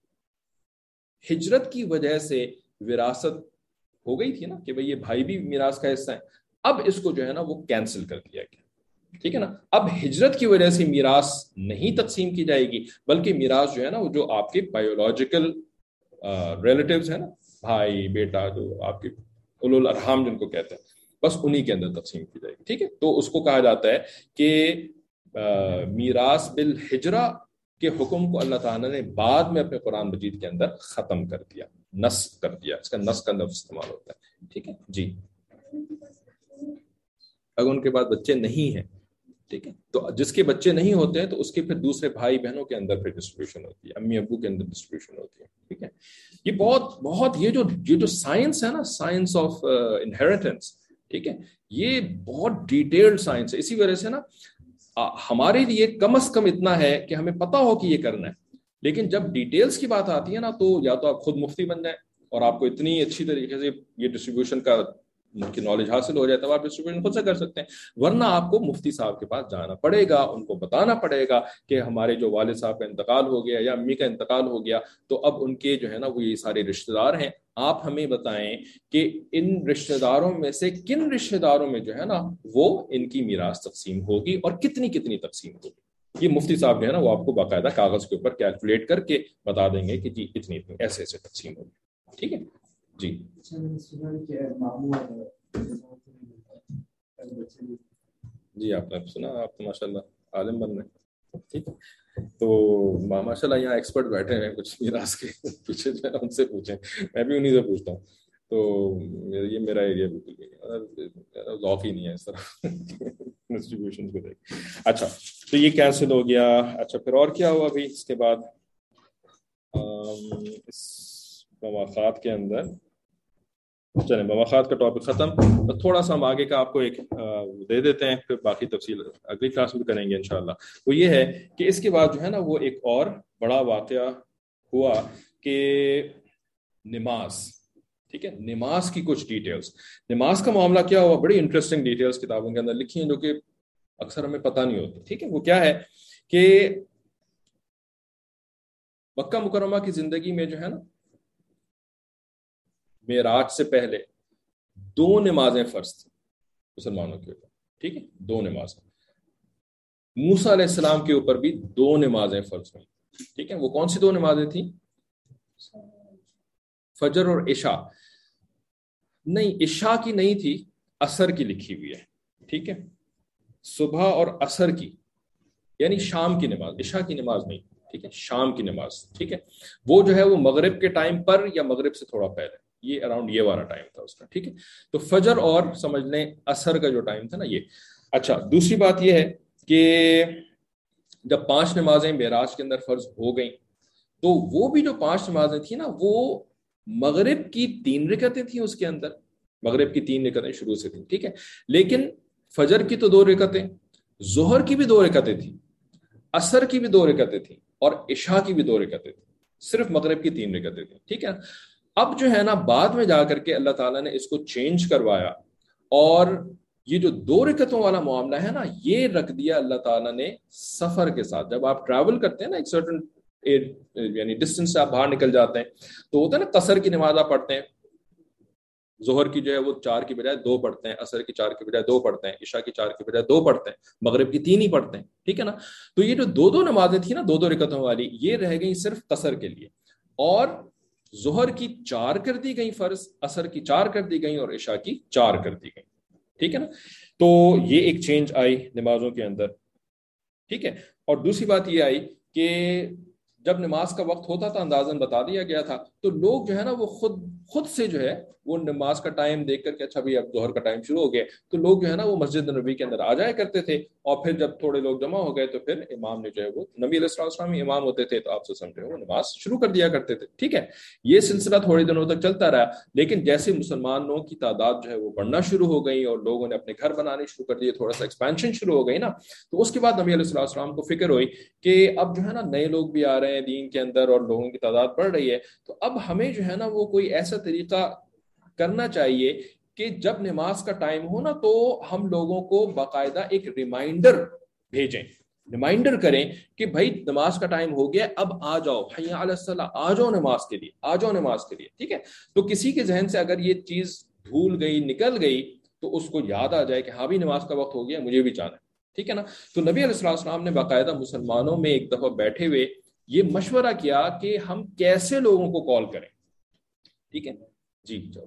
ہجرت کی وجہ سے وراثت ہو گئی تھی نا کہ بھئی یہ بھائی بھی میراث کا حصہ ہے، اب اس کو جو ہے نا وہ کینسل کر دیا گیا. ٹھیک ہے نا، اب ہجرت کی وجہ سے میراث نہیں تقسیم کی جائے گی، بلکہ میراث جو ہے نا وہ جو آپ کے بایولوجیکل ریلیٹیوز ہیں نا، بھائی بیٹا، جو آپ کے اولو الارحام جن کو کہتے ہیں، بس انہی کے اندر تقسیم کی جائے گی. ٹھیک ہے، تو اس کو کہا جاتا ہے کہ میراث بالہجرہ کے حکم کو اللہ تعالیٰ نے بعد میں اپنے قرآن مجید کے اندر ختم کر دیا، نسخ کر دیا. اس کا نسخ کا لفظ استعمال ہوتا ہے. ٹھیک ہے جی، اگر ان کے بعد بچے نہیں ہیں، ٹھیک ہے، تو جس کے بچے نہیں ہوتے ہیں تو اس کے پھر دوسرے بھائی بہنوں کے اندر پھر ڈسٹریبیوشن ہوتی ہے، امی ابو کے اندر ڈسٹریبیوشن ہوتی ہے. ٹھیک ہے، یہ بہت یہ جو سائنس ہے نا، سائنس آف انہیریٹنس، ٹھیک ہے، یہ بہت ڈیٹیلڈ سائنس ہے. اسی وجہ سے نا ہمارے لیے کم از کم اتنا ہے کہ ہمیں پتہ ہو کہ یہ کرنا ہے، لیکن جب ڈیٹیلز کی بات آتی ہے نا تو یا تو آپ خود مفتی بن جائیں اور آپ کو اتنی اچھی طریقے سے یہ ڈسٹریبیوشن کا کی نالج حاصل ہو جائے تب آپ ڈسٹریبیوشن خود سے کر سکتے ہیں، ورنہ آپ کو مفتی صاحب کے پاس جانا پڑے گا، ان کو بتانا پڑے گا کہ ہمارے جو والد صاحب کا انتقال ہو گیا یا امی کا انتقال ہو گیا، تو اب ان کے جو ہے نا وہ یہ سارے رشتہ دار ہیں، آپ ہمیں بتائیں کہ ان رشتہ داروں میں سے کن رشتہ داروں میں جو ہے نا وہ ان کی میراث تقسیم ہوگی اور کتنی تقسیم ہوگی. یہ مفتی صاحب جو ہے نا وہ آپ کو باقاعدہ کاغذ کے اوپر کیلکولیٹ کر کے بتا دیں گے کہ جی اتنی ایسے تقسیم ہوگی. ٹھیک ہے جی. جی آپ نے سنا، آپ تو ماشاءاللہ عالم بن رہے ہیں. ٹھیک ہے، تو ماشاءاللہ یہاں ایکسپرٹ بیٹھے ہیں کچھ میراث کے پیچھے جو ہے ان سے پوچھیں، میں بھی انہیں سے پوچھتا ہوں. تو یہ میرا ایریا بالکل بھی ذوق ہی نہیں ہے اس طرح ڈسٹریبیوشن کو دیکھ. اچھا تو یہ کینسل ہو گیا. اچھا پھر اور کیا ہوا ابھی اس کے بعد؟ اس مواخات کے اندر چلیں مواخات کا ٹاپک ختم. تھوڑا سا ہم آگے کا آپ کو ایک دے دیتے ہیں، پھر باقی تفصیل اگلی کلاس میں کریں گے انشاءاللہ. وہ یہ ہے کہ اس کے بعد جو ہے نا وہ ایک اور بڑا واقعہ ہوا کہ نماز. ٹھیک ہے، نماز کی کچھ ڈیٹیلز. نماز کا معاملہ کیا ہوا، بڑی انٹرسٹنگ ڈیٹیلز کتابوں کے اندر لکھی ہیں جو کہ اکثر ہمیں پتہ نہیں ہوتی. ٹھیک ہے، وہ کیا ہے کہ مکہ مکرمہ کی زندگی میں جو ہے نا معراج سے پہلے 2 نمازیں فرض تھیں مسلمانوں کے اوپر. ٹھیک ہے، 2 نمازیں. موسیٰ علیہ السلام کے اوپر بھی 2 نمازیں فرض ہوئیں. ٹھیک ہے، وہ کون سی 2 نمازیں تھیں؟ فجر اور عشاء. نہیں، عشاء کی نہیں تھی، عصر کی لکھی ہوئی ہے. ٹھیک ہے، صبح اور عصر کی، یعنی شام کی نماز. عشاء کی نماز نہیں. ٹھیک ہے، شام کی نماز. ٹھیک ہے، وہ جو ہے وہ مغرب کے ٹائم پر یا مغرب سے تھوڑا پہلے، یہ اراؤنڈ یہ والا ٹائم تھا اس کا. ٹھیک ہے، تو فجر اور سمجھ لیں عصر کا جو ٹائم تھا نا یہ. اچھا دوسری بات یہ ہے کہ جب 5 نمازیں معراج کے اندر فرض ہو گئیں تو وہ بھی جو 5 نمازیں تھیں نا وہ مغرب کی 3 رکعتیں تھیں. اس کے اندر مغرب کی 3 رکعتیں شروع سے تھیں. ٹھیک ہے، لیکن فجر کی تو 2 رکعتیں، ظہر کی بھی 2 رکعتیں تھیں، عصر کی بھی 2 رکعتیں تھیں اور عشاء کی بھی 2 رکعتیں تھیں. صرف مغرب کی 3 رکعتیں تھیں. ٹھیک ہے، اب جو ہے نا بعد میں جا کر کے اللہ تعالیٰ نے اس کو چینج کروایا اور یہ جو 2 رکعتوں والا معاملہ ہے نا یہ رکھ دیا اللہ تعالیٰ نے سفر کے ساتھ. جب آپ ٹریول کرتے ہیں نا ایک سرٹن یعنی ڈسٹینس سے آپ باہر نکل جاتے ہیں تو ہوتا ہے نا قصر کی نماز آپ پڑھتے ہیں، ظہر کی جو ہے وہ 4 کی بجائے 2 پڑھتے ہیں، عصر کی 4 کی بجائے 2 پڑھتے ہیں، عشاء کی 4 کی بجائے 2 پڑھتے ہیں، مغرب کی 3 ہی پڑھتے ہیں. ٹھیک ہے نا، تو یہ جو 2 نمازیں تھیں نا 2 رکعتوں والی یہ رہ گئی صرف قصر کے لیے، اور ظہر کی 4 کر دی گئی فرض، عصر کی 4 کر دی گئی اور عشاء کی 4 کر دی گئی. ٹھیک ہے نا، تو یہ ایک چینج آئی نمازوں کے اندر. ٹھیک ہے، اور دوسری بات یہ آئی کہ جب نماز کا وقت ہوتا تھا اندازاً بتا دیا گیا تھا تو لوگ جو ہے نا وہ خود سے جو ہے وہ نماز کا ٹائم دیکھ کر کے اچھا بھی اب ظہر کا ٹائم شروع ہو گیا تو لوگ جو ہے نا وہ مسجد نبوی کے اندر آ جایا کرتے تھے، اور پھر جب تھوڑے لوگ جمع ہو گئے تو پھر امام نے جو ہے وہ نبی علیہ السلام امام ہوتے تھے تو آپ سے سمجھے وہ نماز شروع کر دیا کرتے تھے. ٹھیک ہے، یہ سلسلہ تھوڑے دنوں تک چلتا رہا، لیکن جیسے مسلمانوں کی تعداد جو ہے وہ بڑھنا شروع ہو گئی اور لوگوں نے اپنے گھر بنانے شروع کر دیے، تھوڑا سا ایکسپینشن شروع ہو گئی نا، تو اس کے بعد نبی علیہ السلام کو فکر ہوئی کہ اب جو ہے نا نئے لوگ بھی آ رہے ہیں دین کے اندر اور لوگوں کی تعداد بڑھ رہی ہے، تو اب ہمیں جو ہے نا وہ کوئی ایسا طریقہ کرنا چاہیے کہ جب نماز کا ٹائم ہو نا تو ہم لوگوں کو باقاعدہ ایک ریمائنڈر بھیجیں، ریمائنڈر کریں کہ بھائی نماز کا ٹائم ہو گیا، اب آ جاؤ، حی علی الصلاۃ، آ جاؤ نماز کے لیے، آ جاؤ نماز کے لیے. ٹھیک ہے، تو کسی کے ذہن سے اگر یہ چیز بھول گئی، نکل گئی، تو اس کو یاد آ جائے کہ ہاں بھی نماز کا وقت ہو گیا، مجھے بھی جانا ہے. ٹھیک ہے نا، تو نبی علیہ السلام نے باقاعدہ مسلمانوں میں ایک دفعہ بیٹھے ہوئے یہ مشورہ کیا کہ ہم کیسے لوگوں کو کال کریں. ٹھیک ہے جی، چلو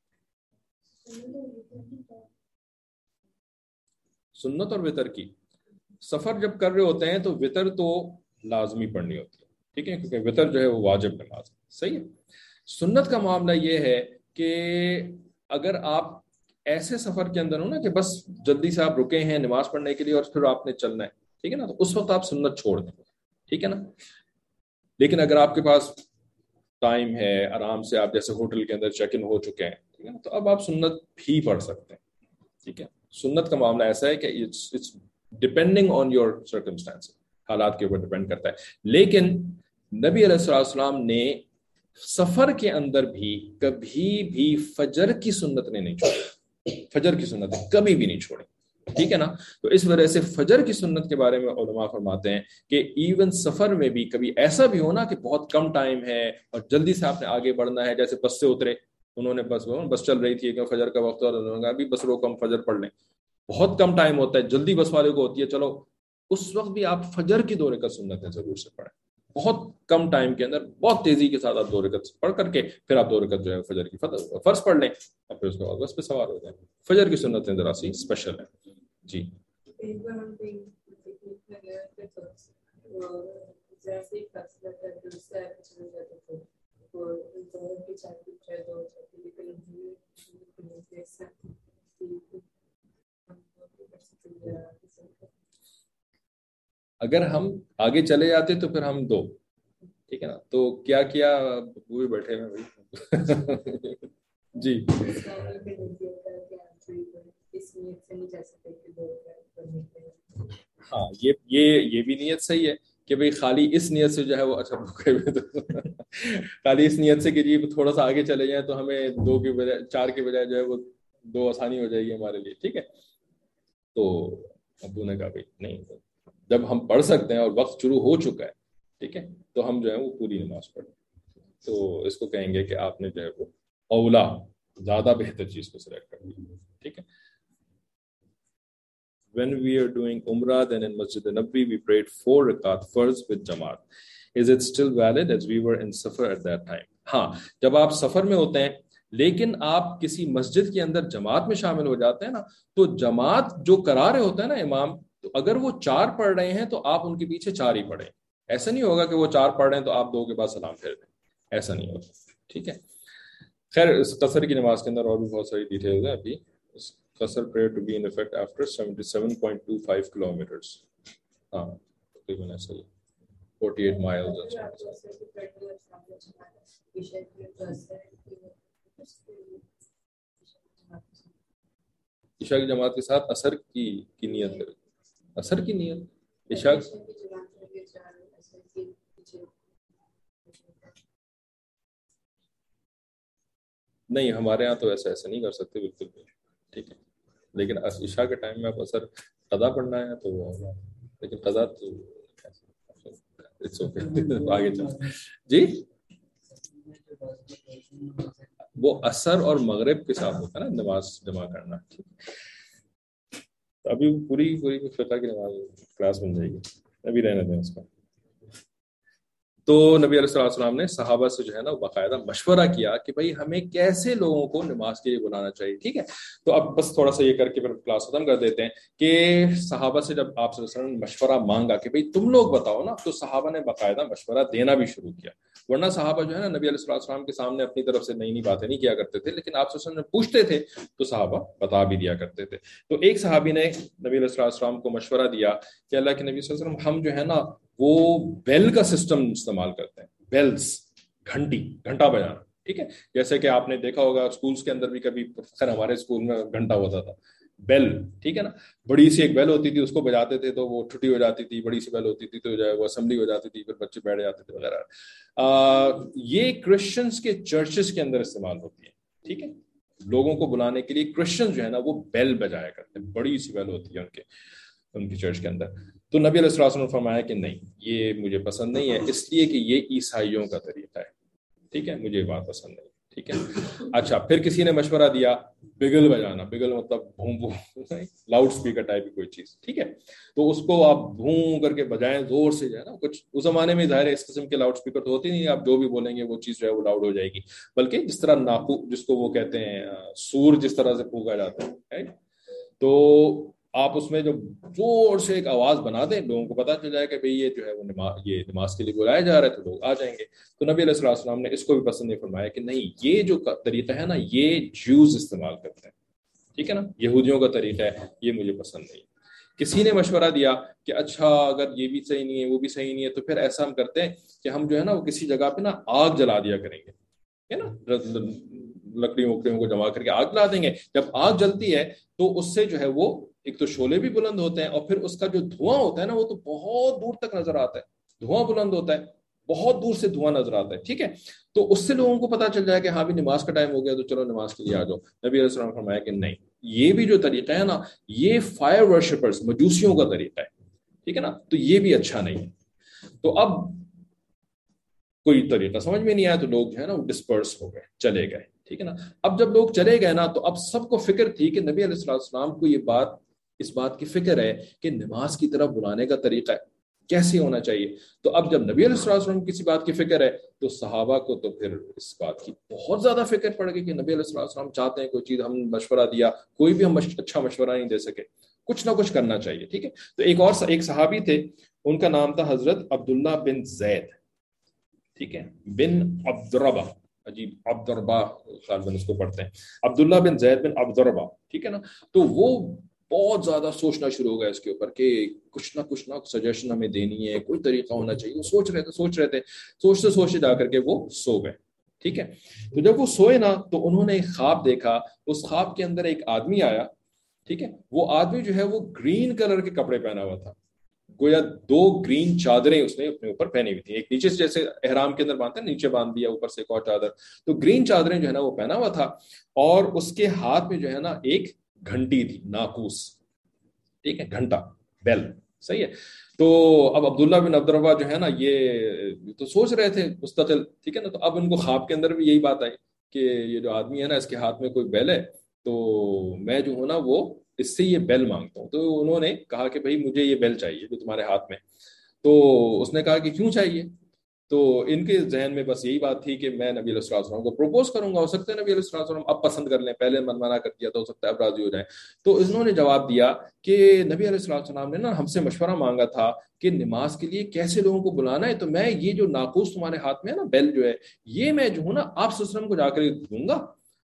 سنت اور وتر کی سفر جب کر رہے ہوتے ہیں تو وتر تو لازمی پڑھنی ہوتی ہے. ٹھیک ہے، کیونکہ وتر جو ہے وہ واجب نماز ہے. صحیح ہے. سنت کا معاملہ یہ ہے کہ اگر آپ ایسے سفر کے اندر ہو نا کہ بس جلدی سے آپ رکے ہیں نماز پڑھنے کے لیے اور پھر آپ نے چلنا ہے، ٹھیک ہے نا، تو اس وقت آپ سنت چھوڑ دیں. ٹھیک ہے نا، لیکن اگر آپ کے پاس ٹائم ہے، آرام سے آپ جیسے ہوٹل کے اندر چیک ان ہو چکے ہیں، ٹھیک ہے نا، تو اب آپ سنت بھی پڑھ سکتے ہیں. ٹھیک ہے، سنت کا معاملہ ایسا ہے کہ it's depending on your circumstances, حالات کے اوپر ڈپینڈ کرتا ہے. لیکن نبی علیہ السلام نے سفر کے اندر بھی کبھی بھی فجر کی سنت نے نہیں چھوڑی، فجر کی سنت کبھی بھی نہیں چھوڑی. ٹھیک ہے نا، تو اس وجہ سے فجر کی سنت کے بارے میں علماء فرماتے ہیں کہ ایون سفر میں بھی کبھی ایسا بھی ہونا کہ بہت کم ٹائم ہے اور جلدی سے آپ نے آگے بڑھنا ہے، جیسے بس سے اترے، انہوں نے بس چل رہی تھی کہ فجر کا وقت اور انہوں نے کہا بھی بس روکو ہم فجر پڑھ لیں، بہت کم ٹائم ہوتا ہے، جلدی بس والے کو ہوتی ہے، چلو اس وقت بھی آپ فجر کی 2 رکعت سنت ہے ضرور سے پڑھیں. بہت کم ٹائم کے اندر بہت تیزی کے ساتھ آپ 2 رکعت پڑھ کر کے پھر آپ 2 رکعت جو ہے فجر کی فرض پڑھ لیں اور پھر اس کے بعد بس پہ سوار ہو جائیں. فجر کی سنتیں ذرا سی اسپیشل ہیں. جی اگر ہم آگے چلے جاتے تو پھر ہم 2 ٹھیک ہے نا. تو کیا کیا وہ بھی بیٹھے ہوئے جی ہاں یہ بھی نیت صحیح ہے کہ بھئی خالی اس نیت سے جو ہے وہ اچھا بھوکے ہوئے تو خالی اس نیت سے کہ جی تھوڑا سا آگے چلے جائیں تو ہمیں 2 کی بجائے 4 کی بجائے جو ہے وہ 2 آسانی ہو جائے گی ہمارے لیے. ٹھیک ہے. تو ابو نے کہا بھائی نہیں, جب ہم پڑھ سکتے ہیں اور وقت شروع ہو چکا ہے ٹھیک ہے تو ہم جو ہے وہ پوری نماز پڑھیں. تو اس کو کہیں گے کہ آپ نے جو ہے وہ اولا زیادہ بہتر چیز کو سلیکٹ کر لی. ٹھیک ہے. When we are doing Umrah, then in Masjid Nabawi we prayed 4 rakat farz with Jamaat. Is it still valid as we were in Safar at that time? ہاں, جب آپ سفر میں ہوتے ہیں لیکن آپ کسی مسجد کے اندر جماعت میں شامل ہو جاتے ہیں نا, تو جماعت جو کرا رہے ہوتے ہیں نا امام, تو اگر وہ 4 پڑھ رہے ہیں تو آپ ان کے پیچھے 4 ہی پڑھیں. ایسا نہیں ہوگا کہ وہ 4 پڑھ رہے ہیں تو آپ 2 کے بعد سلام پھیر دیں, ایسا نہیں ہوگا. ٹھیک ہے. خیر اس قصر کی نماز کے اندر اور بھی بہت ساری ڈیٹیلز ہیں. ابھی قصر prayer to be in effect after 77.25 kilometers. ہاں تقریباً ایسا ہی 48 miles. عشاء کی جماعت کے ساتھ اثر کی نیت کرے. اثر کی نیت عشاء نہیں, ہمارے ہاں تو ایسا نہیں کر سکتے بالکل بھی. ٹھیک ہے. لیکن عشاء کے ٹائم میں آپ اثر قضا پڑھنا ہے تو وہ ہوگا, لیکن قضا تو آگے چلیں. جی وہ اثر اور مغرب کے ساتھ ہوتا ہے نا نماز جمع کرنا. ابھی پوری فقہ کی نماز کلاس بن جائے گی, ابھی رہنے دیں اس کا. تو نبی علیہ السلام نے صحابہ سے جو ہے نا باقاعدہ مشورہ کیا کہ بھائی ہمیں کیسے لوگوں کو نماز کے لیے بلانا چاہیے. ٹھیک ہے. تو اب بس تھوڑا سا یہ کر کے پھر کلاس ختم کر دیتے ہیں کہ صحابہ سے جب آپ صلی اللہ علیہ وسلم نے مشورہ مانگا کہ بھائی تم لوگ بتاؤ نا, تو صحابہ نے باقاعدہ مشورہ دینا بھی شروع کیا. ورنہ صحابہ جو ہے نا نبی علیہ السلام کے سامنے اپنی طرف سے نئی باتیں نہیں کیا کرتے تھے, لیکن آپ صلی اللہ علیہ وسلم پوچھتے تھے تو صحابہ بتا بھی دیا کرتے تھے. تو ایک صحابی نے نبی علیہ السلام کو مشورہ دیا کہ اللہ کے نبی صلی اللہ علیہ وسلم ہم جو ہے نا وہ بیل کا سسٹم استعمال کرتے ہیں. بیلز, گھنٹا بجانا. ٹھیک ہے. جیسے کہ آپ نے دیکھا ہوگا اسکولز کے اندر بھی کبھی, خیر ہمارے اسکول میں گھنٹا ہوتا تھا, بیل. ٹھیک ہے نا. بڑی سی ایک بیل ہوتی تھی, اس کو بجاتے تھے تو وہ چھٹی ہو جاتی تھی. بڑی سی بیل ہوتی تھی تو جو ہے وہ اسمبلی ہو جاتی تھی, پھر بچے بیٹھ جاتے تھے وغیرہ. یہ کرسچنس کے چرچز کے اندر استعمال ہوتی ہے. ٹھیک ہے. لوگوں کو بلانے کے لیے کرسچن جو ہے نا وہ بیل بجایا کرتے ہیں, بڑی سی بیل ہوتی ہے ان کی چرچ کے اندر. تو نبی علیہ السلام نے فرمایا کہ نہیں, یہ مجھے پسند نہیں ہے, اس لیے کہ یہ عیسائیوں کا طریقہ ہے. ٹھیک ہے. مجھے یہ بات پسند نہیں. ٹھیک ہے. اچھا, پھر کسی نے مشورہ دیا بگل بجانا. بگل مطلب بھون بھون, لاؤڈ اسپیکر ٹائپ کی کوئی چیز. ٹھیک ہے. تو اس کو آپ بھون کر کے بجائیں زور سے, جو ہے نا کچھ اس زمانے میں ظاہر ہے اس قسم کے لاؤڈ اسپیکر تو ہوتی نہیں, آپ جو بھی بولیں گے وہ چیز جو ہے وہ لاؤڈ ہو جائے گی. بلکہ جس طرح ناپو, جس کو وہ کہتے ہیں سور, جس طرح سے پھونکا جاتا ہے, تو آپ اس میں جو زور سے ایک آواز بنا دیں, لوگوں کو پتا چل جائے کہ بھئی یہ جو ہے وہ نماز کے لیے بلایا جا رہا ہے, تو لوگ آ جائیں گے. تو نبی علیہ السلام نے اس کو بھی پسند نہیں فرمایا کہ نہیں, یہ جو طریقہ ہے نا یہ جوز استعمال کرتے ہیں. ٹھیک ہے نا, یہودیوں کا طریقہ ہے, یہ مجھے پسند نہیں. کسی نے مشورہ دیا کہ اچھا اگر یہ بھی صحیح نہیں ہے وہ بھی صحیح نہیں ہے, تو پھر ایسا ہم کرتے ہیں کہ ہم جو ہے نا وہ کسی جگہ پہ نا آگ جلا دیا کریں گے, ہے نا, لکڑیوں کو جمع کر کے آگ جلا دیں گے. جب آگ جلتی ہے تو اس سے جو ہے وہ ایک تو شعلے بھی بلند ہوتے ہیں, اور پھر اس کا جو دھواں ہوتا ہے نا وہ تو بہت دور تک نظر آتا ہے. دھواں بلند ہوتا ہے, بہت دور سے دھواں نظر آتا ہے. ٹھیک ہے. تو اس سے لوگوں کو پتا چل جائے کہ ہاں بھی نماز کا ٹائم ہو گیا, تو چلو نماز کے لیے آ جاؤ. نبی علیہ السلام نے فرمایا کہ نہیں, یہ بھی جو طریقہ ہے نا یہ فائر ورشپرز, مجوسیوں کا طریقہ ہے. ٹھیک ہے نا. تو یہ بھی اچھا نہیں ہے. تو اب کوئی طریقہ سمجھ میں نہیں آیا تو لوگ جو ہے نا وہ ڈسپرس ہو گئے, چلے گئے. ٹھیک ہے نا. اب جب لوگ چلے گئے نا تو اب سب کو فکر تھی کہ نبی علیہ السلام کو اس بات کی فکر ہے کہ نماز کی طرف بلانے کا طریقہ ہے. کیسے ہونا چاہیے. تو اب جب نبی علیہ الصلوۃ والسلام کسی بات کی فکر ہے تو صحابہ کو تو پھر اس بات کی بہت زیادہ فکر پڑ گئی کہ نبی علیہ الصلوۃ والسلام چاہتے ہیں کوئی چیز, ہم مشورہ دیا, کوئی بھی ہم اچھا مشورہ نہیں دے سکے, کچھ نہ کچھ کرنا چاہیے. ٹھیک ہے, تو ایک صحابی تھے, ان کا نام تھا حضرت عبداللہ بن زید, ٹھیک ہے, بن عبدالربا, عجیب عبدالربا غالباً اس کو پڑھتے ہیں, عبداللہ بن زید بن عبدالربا, ٹھیک ہے نا. تو وہ بہت زیادہ سوچنا شروع ہو گیا اس کے اوپر کہ کچھ نہ سجیشن ہمیں دینی ہے, کوئی طریقہ ہونا چاہیے. وہ سوچ رہے تھے سوچتے جا کر کے وہ سو گئے. ٹھیک ہے, تو جب وہ سوئے نا تو انہوں نے ایک خواب دیکھا. اس خواب کے اندر ایک آدمی آیا, ٹھیک ہے, وہ آدمی جو ہے وہ گرین کلر کے کپڑے پہنا ہوا تھا, گویا 2 گرین چادریں اس نے اپنے اوپر پہنی ہوئی تھی, ایک نیچے سے جیسے احرام کے اندر باندھتے ہیں نیچے باندھ دیا, اوپر سے ایک اور چادر, تو گرین چادریں جو ہے نا وہ پہنا ہوا تھا, اور اس کے ہاتھ میں جو ہے نا ایک گھنٹی تھی, ناقوس, ٹھیک ہے, گھنٹا, بیل, صحیح ہے. تو اب عبداللہ بن عبدالربا جو ہے نا یہ تو سوچ رہے تھے مستقل, ٹھیک ہے نا, تو اب ان کو خواب کے اندر بھی یہی بات آئی کہ یہ جو آدمی ہے نا اس کے ہاتھ میں کوئی بیل ہے, تو میں جو ہوں نا وہ اس سے یہ بیل مانگتا ہوں. تو انہوں نے کہا کہ بھائی مجھے یہ بیل چاہیے جو تمہارے ہاتھ میں. تو اس نے کہا کہ کیوں چاہیے؟ تو ان کے ذہن میں بس یہی بات تھی کہ میں نبی علیہ الصلوۃ والسلام کو پروپوز کروں گا, ہو سکتا ہے نبی علیہ الصلوۃ والسلام اب پسند کر لیں, پہلے منع کر دیا تو ہو سکتا ہے اب راضی ہو جائیں. تو انہوں نے جواب دیا کہ نبی علیہ الصلوۃ والسلام نے نا ہم سے مشورہ مانگا تھا کہ نماز کے لیے کیسے لوگوں کو بلانا ہے, تو میں یہ جو ناقوس تمہارے ہاتھ میں ہے نا, بیل جو ہے, یہ میں جو ہوں نا آپ صلی اللہ علیہ وسلم کو جا کر دوں گا,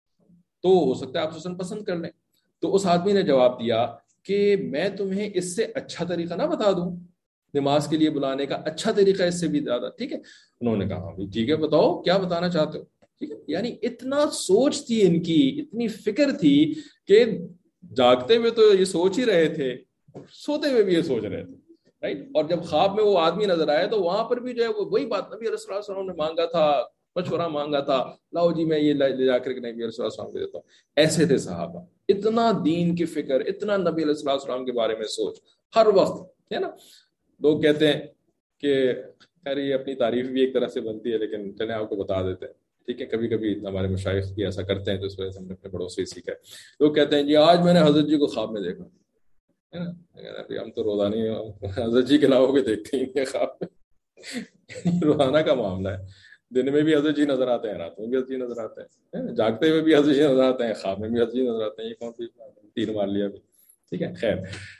تو ہو سکتا ہے آپ صلی اللہ علیہ وسلم پسند کر لیں. تو اس آدمی نے جواب دیا کہ میں تمہیں اس سے اچھا طریقہ نہ بتا دوں نماز کے لیے بلانے کا, اچھا طریقہ اس سے بھی زیادہ. ٹھیک ہے, انہوں نے کہا ٹھیک ہے بتاؤ کیا بتانا چاہتے ہو. ٹھیک ہے, یعنی اتنا سوچ تھی ان کی, اتنی فکر تھی کہ جاگتے ہوئے تو یہ سوچ ہی رہے تھے, سوتے ہوئے بھی یہ سوچ رہے تھے, رائٹ. اور جب خواب میں وہ آدمی نظر آیا تو وہاں پر بھی جو ہے وہی بات نبی علیہ الصلوۃ والسلام نے مانگا تھا, مشورہ مانگا تھا, لاؤ جی میں یہ لے جا کر کے نبی علیہ الصلوۃ والسلام کو دیتا ہوں. ایسے تھے صحابہ, اتنا دین کی فکر, اتنا نبی علیہ الصلوۃ والسلام کے بارے میں سوچ ہر وقت, ہے نا. لوگ کہتے ہیں کہ خیر یہ اپنی تعریف بھی ایک طرح سے بنتی ہے, لیکن چلیں آپ کو بتا دیتے ہیں. ٹھیک ہے, کبھی کبھی ہمارے مشائخ بھی ایسا کرتے ہیں, تو اس وجہ سے ہم نے اپنے بڑوں سے سیکھا ہے. لوگ کہتے ہیں جی آج میں نے حضرت جی کو خواب میں دیکھا, ہے نا, ہم تو روزانہ حضرت جی کے علاوہ بھی دیکھتے ہیں خواب میں. روزانہ کا معاملہ ہے, دن میں بھی حضرت جی نظر آتے ہیں, رات میں بھی حضرت جی نظر آتے ہیں, جاگتے ہوئے بھی حضرت جی نظر آتے ہیں, خواب میں بھی حضرت جی نظر آتے ہیں. یہ کون سی 3 مار لیا بھی. ٹھیک ہے, خیر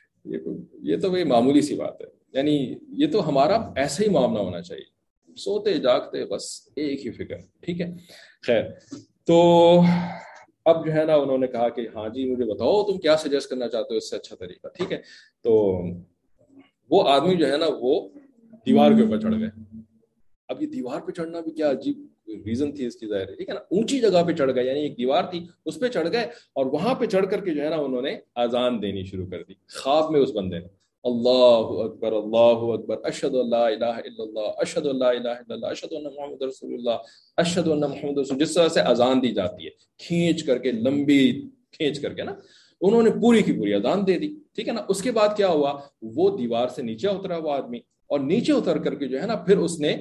یہ تو بھائی معمولی سی بات ہے, یعنی یہ تو ہمارا ایسا ہی معاملہ ہونا چاہیے, سوتے جاگتے بس ایک ہی فکر. ٹھیک ہے, خیر. تو اب جو ہے نا انہوں نے کہا کہ ہاں جی مجھے بتاؤ تم کیا سجیسٹ کرنا چاہتے ہو اس سے اچھا طریقہ. ٹھیک ہے, تو وہ آدمی جو ہے نا وہ دیوار کے اوپر چڑھ گئے. اب یہ دیوار پہ چڑھنا بھی کیا عجیب ریزن تھی اس کی, ظاہر ہے, ٹھیک ہے نا, اونچی جگہ پہ چڑھ گئے, یعنی ایک دیوار تھی اس پہ چڑھ گئے, اور وہاں پہ چڑھ کر کے جو ہے نا انہوں نے اذان دینی شروع کر دی خواب میں. اس بندے نے اللہ اکبر اشہد ان لا الہ الا اللہ اشہد ان لا الہ الا اللہ اشہد ان محمد رسول اللہ اشہد ان محمد رسول, جس طرح سے اذان دی جاتی ہے کھینچ کر کے, لمبی کھینچ کر کے نا, انہوں نے پوری کی پوری اذان دے دی. ٹھیک ہے نا, اس کے بعد کیا ہوا, وہ دیوار سے نیچے اترا وہ آدمی, اور نیچے اتر کر کے جو ہے نا پھر اس نے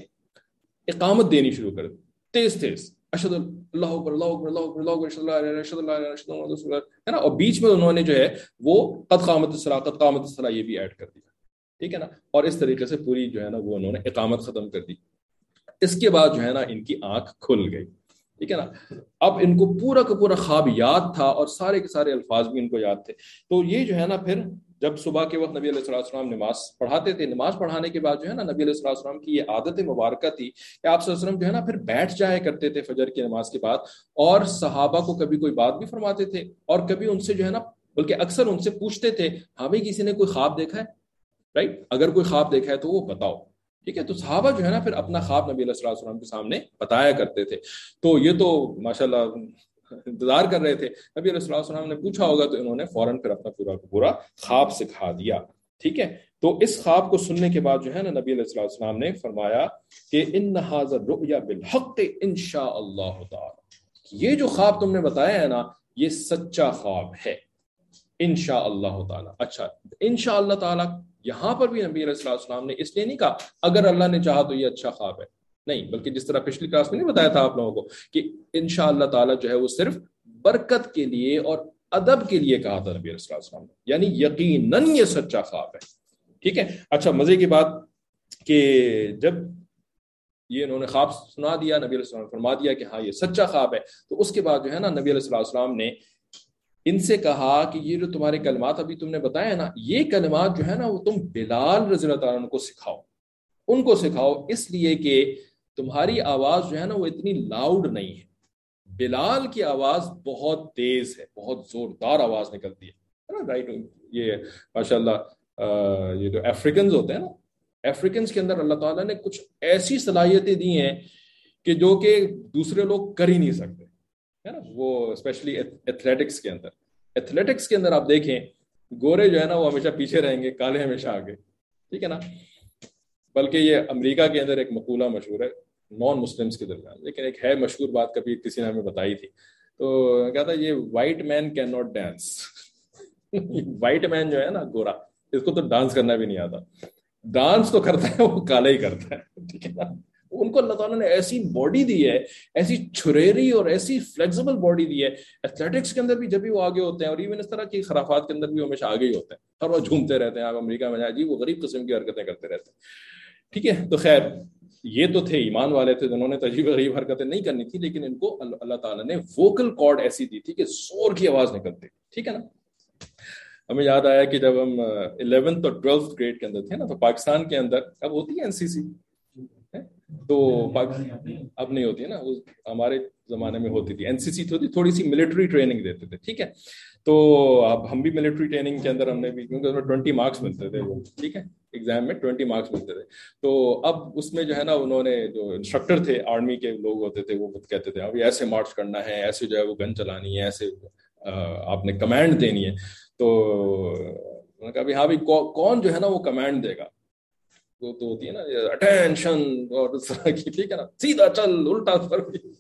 اقامت دینی شروع کر دی تیز تیز, اشہد اللہ اکبر اللہ اکبر اللہ اکبر اللہ اکبر اشہد اللہ الہ اشہد اللہ الہ اشہد اللہ رسول اللہ, ہے نا, اور بیچ میں انہوں نے جو ہے وہ قد قامت الصلاۃ یہ بھی ایڈ کر دیا. ٹھیک ہے نا, اور اس طریقے سے پوری جو ہے نا وہ انہوں نے اقامت ختم کر دی. اس کے بعد جو ہے نا ان کی آنکھ کھل گئی. ٹھیک ہے نا, اب ان کو پورا کا پورا خواب یاد تھا, اور سارے کے سارے الفاظ بھی ان کو یاد تھے. تو یہ جو ہے نا پھر جب صبح کے وقت نبی علیہ الصلوۃ والسلام نماز پڑھاتے تھے, نماز پڑھانے کے بعد جو ہے نا نبی علیہ الصلوۃ والسلام کی یہ عادت مبارکہ تھی کہ آپ صلی اللہ علیہ وسلم جو ہے نا پھر بیٹھ جایا کرتے تھے فجر کی نماز کے بعد, اور صحابہ کو کبھی کوئی بات بھی فرماتے تھے, اور کبھی ان سے جو ہے نا بلکہ اکثر ان سے پوچھتے تھے ہاں بھائی کسی نے کوئی خواب دیکھا ہے, رائٹ, اگر کوئی خواب دیکھا ہے تو وہ بتاؤ. ٹھیک ہے, تو صحابہ جو ہے نا پھر اپنا خواب نبی علیہ الصلوۃ والسلام کے سامنے بتایا کرتے تھے. تو یہ تو ماشاءاللہ انتظار کر رہے تھے, نبی علیہ الصلوۃ والسلام نے پوچھا ہوگا تو انہوں نے فوراً پھر اپنا پورا خواب سکھا دیا. ٹھیک ہے, تو اس خواب کو سننے کے بعد جو ہے نا نبی علیہ الصلوۃ والسلام نے فرمایا کہ ان ھذا الرؤیا بالحق انشاء اللہ تعالی, یہ جو خواب تم نے بتایا ہے نا یہ سچا خواب ہے انشاء اللہ تعالی. اچھا, انشاء اللہ تعالی یہاں پر بھی نبی علیہ الصلوۃ والسلام نے اس لیے نہیں کہا اگر اللہ نے چاہا تو یہ اچھا خواب ہے, نہیں, بلکہ جس طرح پچھلی کلاس میں نہیں بتایا تھا آپ لوگوں کو کہ انشاء اللہ تعالی جو ہے وہ صرف برکت کے لیے اور ادب کے لیے کہا تھا نبی علیہ الصلوۃ والسلام نے, یعنی یقیناً یہ سچا خواب ہے. ٹھیک ہے, اچھا مزے کی بات کہ جب یہ انہوں نے خواب سنا دیا، نبی علیہ السلام نے فرما دیا کہ ہاں یہ سچا خواب ہے، تو اس کے بعد جو ہے نا نبی علیہ السلام نے ان سے کہا کہ یہ جو تمہارے کلمات ابھی تم نے بتایا ہے نا، یہ کلمات جو ہے نا وہ تم بلال رضی اللہ تعالیٰ عنہ کو سکھاؤ، ان کو سکھاؤ، اس لیے کہ تمہاری آواز جو ہے نا وہ اتنی لاؤڈ نہیں ہے، بلال کی آواز بہت تیز ہے، بہت زوردار آواز نکلتی ہے نا، رائٹ؟ یہ ماشاء اللہ یہ جو افریقنز ہوتے ہیں نا، افریقنز کے اندر اللہ تعالیٰ نے کچھ ایسی صلاحیتیں دی ہیں کہ جو کہ دوسرے لوگ کر ہی نہیں سکتے، ہے نا؟ وہ اسپیشلی ایتھلیٹکس کے اندر آپ دیکھیں، گورے جو ہے نا وہ ہمیشہ پیچھے رہیں گے، کالے ہمیشہ آگے، ٹھیک ہے نا؟ بلکہ یہ امریکہ کے اندر ایک مقولہ مشہور ہے نان مسلمس کے درمیان، لیکن ایک ہے مشہور بات، کبھی کسی نے ہمیں بتائی تھی، تو کہتا ہے یہ white man cannot dance, white man جو ہے نا گورا، اس کو تو ڈانس کرنا بھی نہیں آتا، ڈانس تو کرتا ہے وہ کالا ہی کرتا ہے، ٹھیک ہے نا؟ ان کو اللہ تعالیٰ نے ایسی باڈی دی ہے، ایسی چھریری اور ایسی فلیکسیبل باڈی دی ہے، ایتھلیٹکس کے اندر بھی جب بھی وہ آگے ہوتے ہیں، اور ایون اس طرح کی خرافات کے اندر بھی ہمیشہ آگے ہی ہوتے ہیں، اور وہ جھومتے رہتے ہیں، آپ امریکہ میں جائیں جی وہ غریب قسم کی حرکتیں کرتے رہتے ہیں، ٹھیک ہے؟ تو خیر یہ تو تھے ایمان والے تھے جنہوں نے عجیب غریب حرکتیں نہیں کرنی تھی، لیکن ان کو اللہ تعالیٰ نے ووکل کارڈ ایسی دی تھی کہ زور کی آواز نکلتی، ٹھیک ہے نا؟ ہمیں یاد آیا کہ جب ہم 11th اور 12th گریڈ کے اندر تھے نا، تو پاکستان کے اندر اب ہوتی ہے NCC، تو اب نہیں ہوتی ہے نا، ہمارے زمانے میں ہوتی تھی NCC، تھوڑی سی ملٹری ٹریننگ دیتے تھے، ٹھیک ہے؟ تو اب ہم بھی ملٹری ٹریننگ کے اندر ہم نے بھی، کیونکہ اس میں 20 مارکس ملتے تھے وہ، ٹھیک ہے، ایگزام میں 20 مارکس ملتے تھے، تو اب اس میں جو ہے نا انہوں نے جو انسٹرکٹر تھے آرمی کے لوگ ہوتے تھے، وہ کہتے تھے اب ایسے مارچ کرنا ہے، ایسے جو ہے وہ گن چلانی ہے، ایسے آپ نے کمانڈ دینی ہے، تو انہوں نے کہا ہاں بھائی کون جو ہے نا وہ کمانڈ دے گا، تو ہوتی ہے نا اٹینشن اور اس طرح کی، ٹھیک ہے نا، سیدھا چل الٹا کر،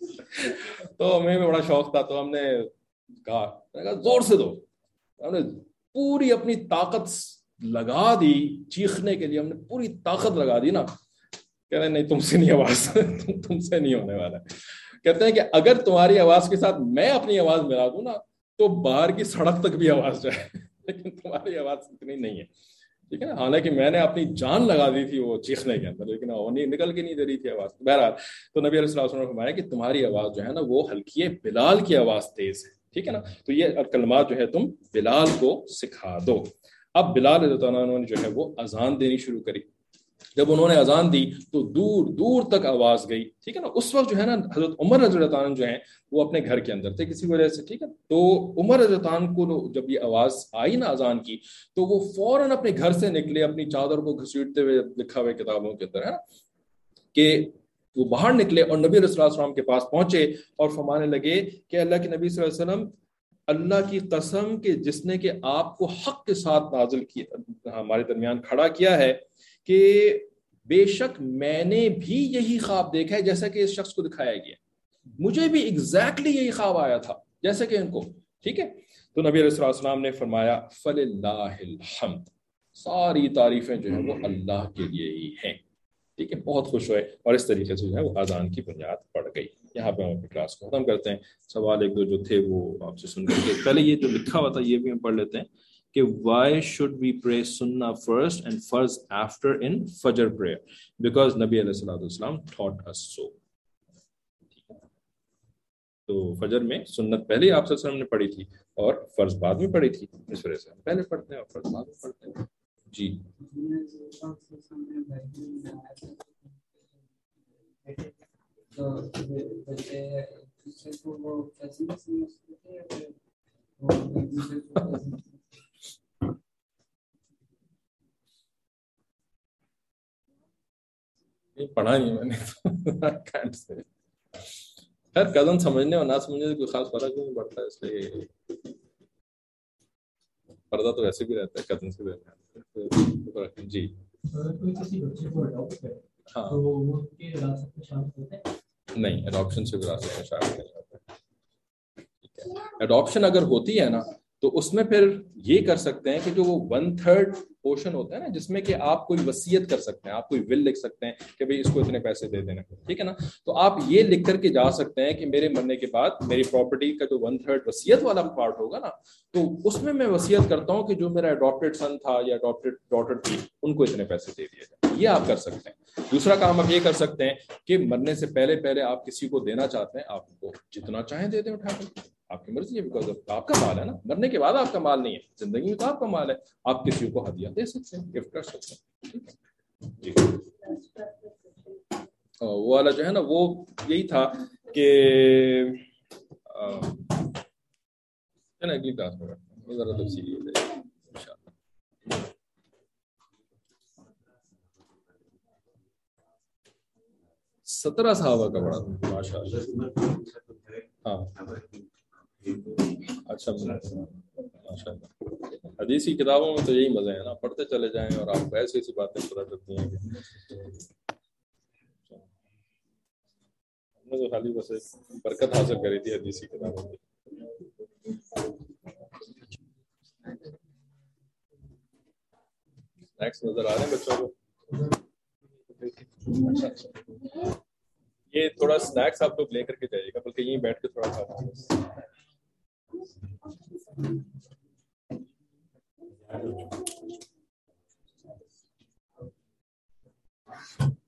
تو ہمیں بھی بڑا شوق تھا، تو ہم نے کہا زور سے دو، ہم نے پوری اپنی طاقت لگا دی چیخنے کے لیے، ہم نے پوری طاقت لگا دی نا، کہہ رہے نہیں تم سے نہیں آواز تم سے نہیں ہونے والا ہے، کہتے ہیں کہ اگر تمہاری آواز کے ساتھ میں اپنی آواز ملا دوں نا تو باہر کی سڑک تک بھی آواز جائے، لیکن تمہاری آواز اتنی نہیں ہے، ٹھیک ہے نا؟ حالانکہ میں نے اپنی جان لگا دی تھی وہ چیخنے کے اندر، لیکن وہ نکل کے نہیں دے رہی تھی آواز، بہرحال تو نبی علیہ السلام نے فرمایا کہ تمہاری آواز جو ہے نا وہ ہلکی ہے، بلال کی آواز تیز ہے، ٹھیک ہے نا؟ تو یہ کلمات جو ہے تم بلال کو سکھا دو۔ اب بلال رضی اللہ عنہ نے جو ہے وہ اذان دینی شروع کری، جب انہوں نے اذان دی تو دور دور تک آواز گئی، ٹھیک ہے نا؟ اس وقت جو ہے نا حضرت عمر رضی اللہ عنہ جو ہیں وہ اپنے گھر کے اندر تھے کسی وجہ سے، ٹھیک ہے؟ تو عمر رضی اللہ عنہ کو جب یہ آواز آئی نا اذان کی تو وہ فوراً اپنے گھر سے نکلے، اپنی چادر کو گھسیٹتے ہوئے، لکھا ہوئے کتابوں کے اندر ہے نا کہ وہ باہر نکلے اور نبی علیہ السلام کے پاس پہنچے اور فرمانے لگے کہ اللہ کے نبی صلی اللہ علیہ وسلم، اللہ کی قسم کہ جس نے کہ آپ کو حق کے ساتھ نازل کیا، ہمارے درمیان کھڑا کیا ہے، کہ بے شک میں نے بھی یہی خواب دیکھا ہے جیسا کہ اس شخص کو دکھایا گیا، مجھے بھی ایگزیکٹلی یہی خواب آیا تھا جیسے کہ ان کو، ٹھیک ہے؟ تو نبی علیہ السلام نے فرمایا فللہ الحمد، ساری تعریفیں جو ہیں وہ اللہ کے لیے ہی ہیں، ٹھیک ہے؟ بہت خوش ہوئے، اور اس طریقے سے جو ہے وہ اذان کی بنیاد پڑ گئی۔ یہاں پہ ہم اپنی کلاس کو ختم کرتے ہیں، سوال ایک دو جو تھے وہ آپ سے سن کر کے، پہلے یہ جو لکھا ہوا تھا یہ بھی ہم پڑھ لیتے ہیں کہ why should we pray sunnah first and farz after in fajr prayer, because نبی علیہ السلام taught us so۔ تو فجر میں سنت پہلے آپ صلی اللہ علیہ وسلم نے پڑھی تھی اور فرض بعد میں پڑھی تھی، اس وجہ سے ہم پہلے پڑھتے ہیں اور فرض بعد میں پڑھتے ہیں۔ جی پڑھا نہیں میں نے، خیر کزن سمجھنے اور نہ سمجھنے سے کوئی خاص فرق نہیں پڑتا ہے، اس لیے پردہ تو ویسے بھی رہتا ہے کزن سے درمیان۔ جی ہاں نہیں، اڈاپشن سے وراثت میں شامل نہیں ہوتا ہے۔ اڈاپشن اگر ہوتی ہے نا تو اس میں پھر یہ کر سکتے ہیں کہ جو وہ 1/3 پورشن ہوتا ہے نا جس میں کہ آپ کوئی وصیت کر سکتے ہیں, آپ کوئی ول لکھ سکتے ہیں کہ بھئی اس کو اتنے پیسے دے دینا, ٹھیک ہے نا, تو آپ یہ لکھ کر کے جا سکتے ہیں کہ میرے مرنے کے بعد میری پراپرٹی کا جو 1/3 وصیت والا پارٹ ہوگا نا, تو اس میں میں وصیت کرتا ہوں کہ جو میرا اڈاپٹڈ سن تھا یا اڈاپٹڈ ڈاٹر تھی ان کو اتنے پیسے دے دیے جائیں. یہ آپ کر سکتے ہیں. دوسرا کام آپ یہ کر سکتے ہیں کہ مرنے سے پہلے آپ کسی کو دینا چاہتے ہیں, آپ کو جتنا چاہیں دے دیں اٹھا کر, آپ کی مرضی ہے, بیکاز آپ کا مال ہے نا, مرنے کے بعد آپ کا مال نہیں ہے, زندگی میں تو آپ کا مال ہے, آپ کسی کو ہدیہ دے سکتے ہیں, گفٹ کر سکتے ہیں. جی وہ والا جو ہے نا وہ یہی تھا کہ اگلی کلاس میں ذرا تفصیلی ہو جائے گی انشاءاللہ. 17 صحابہ کا بڑا تھا ماشاء اللہ. ہاں اچھا ماشاء اللہ. حدیث کی کتابوں میں تو یہی مزہ ہے نا, پڑھتے چلے جائیں اور آپ کو ایسی ایسی باتیں پتہ چلتی ہیں کہ ہم نے تو خالی بس ایک برکت حاصل کری تھی حدیث کی کتابوں میں. نیکسٹ نظر آ رہے ہیں بچوں کو؟ یہ تھوڑا سنیکس آپ لوگ لے کر کے جائیے گا, بلکہ یہیں بیٹھ کے تھوڑا کھانا.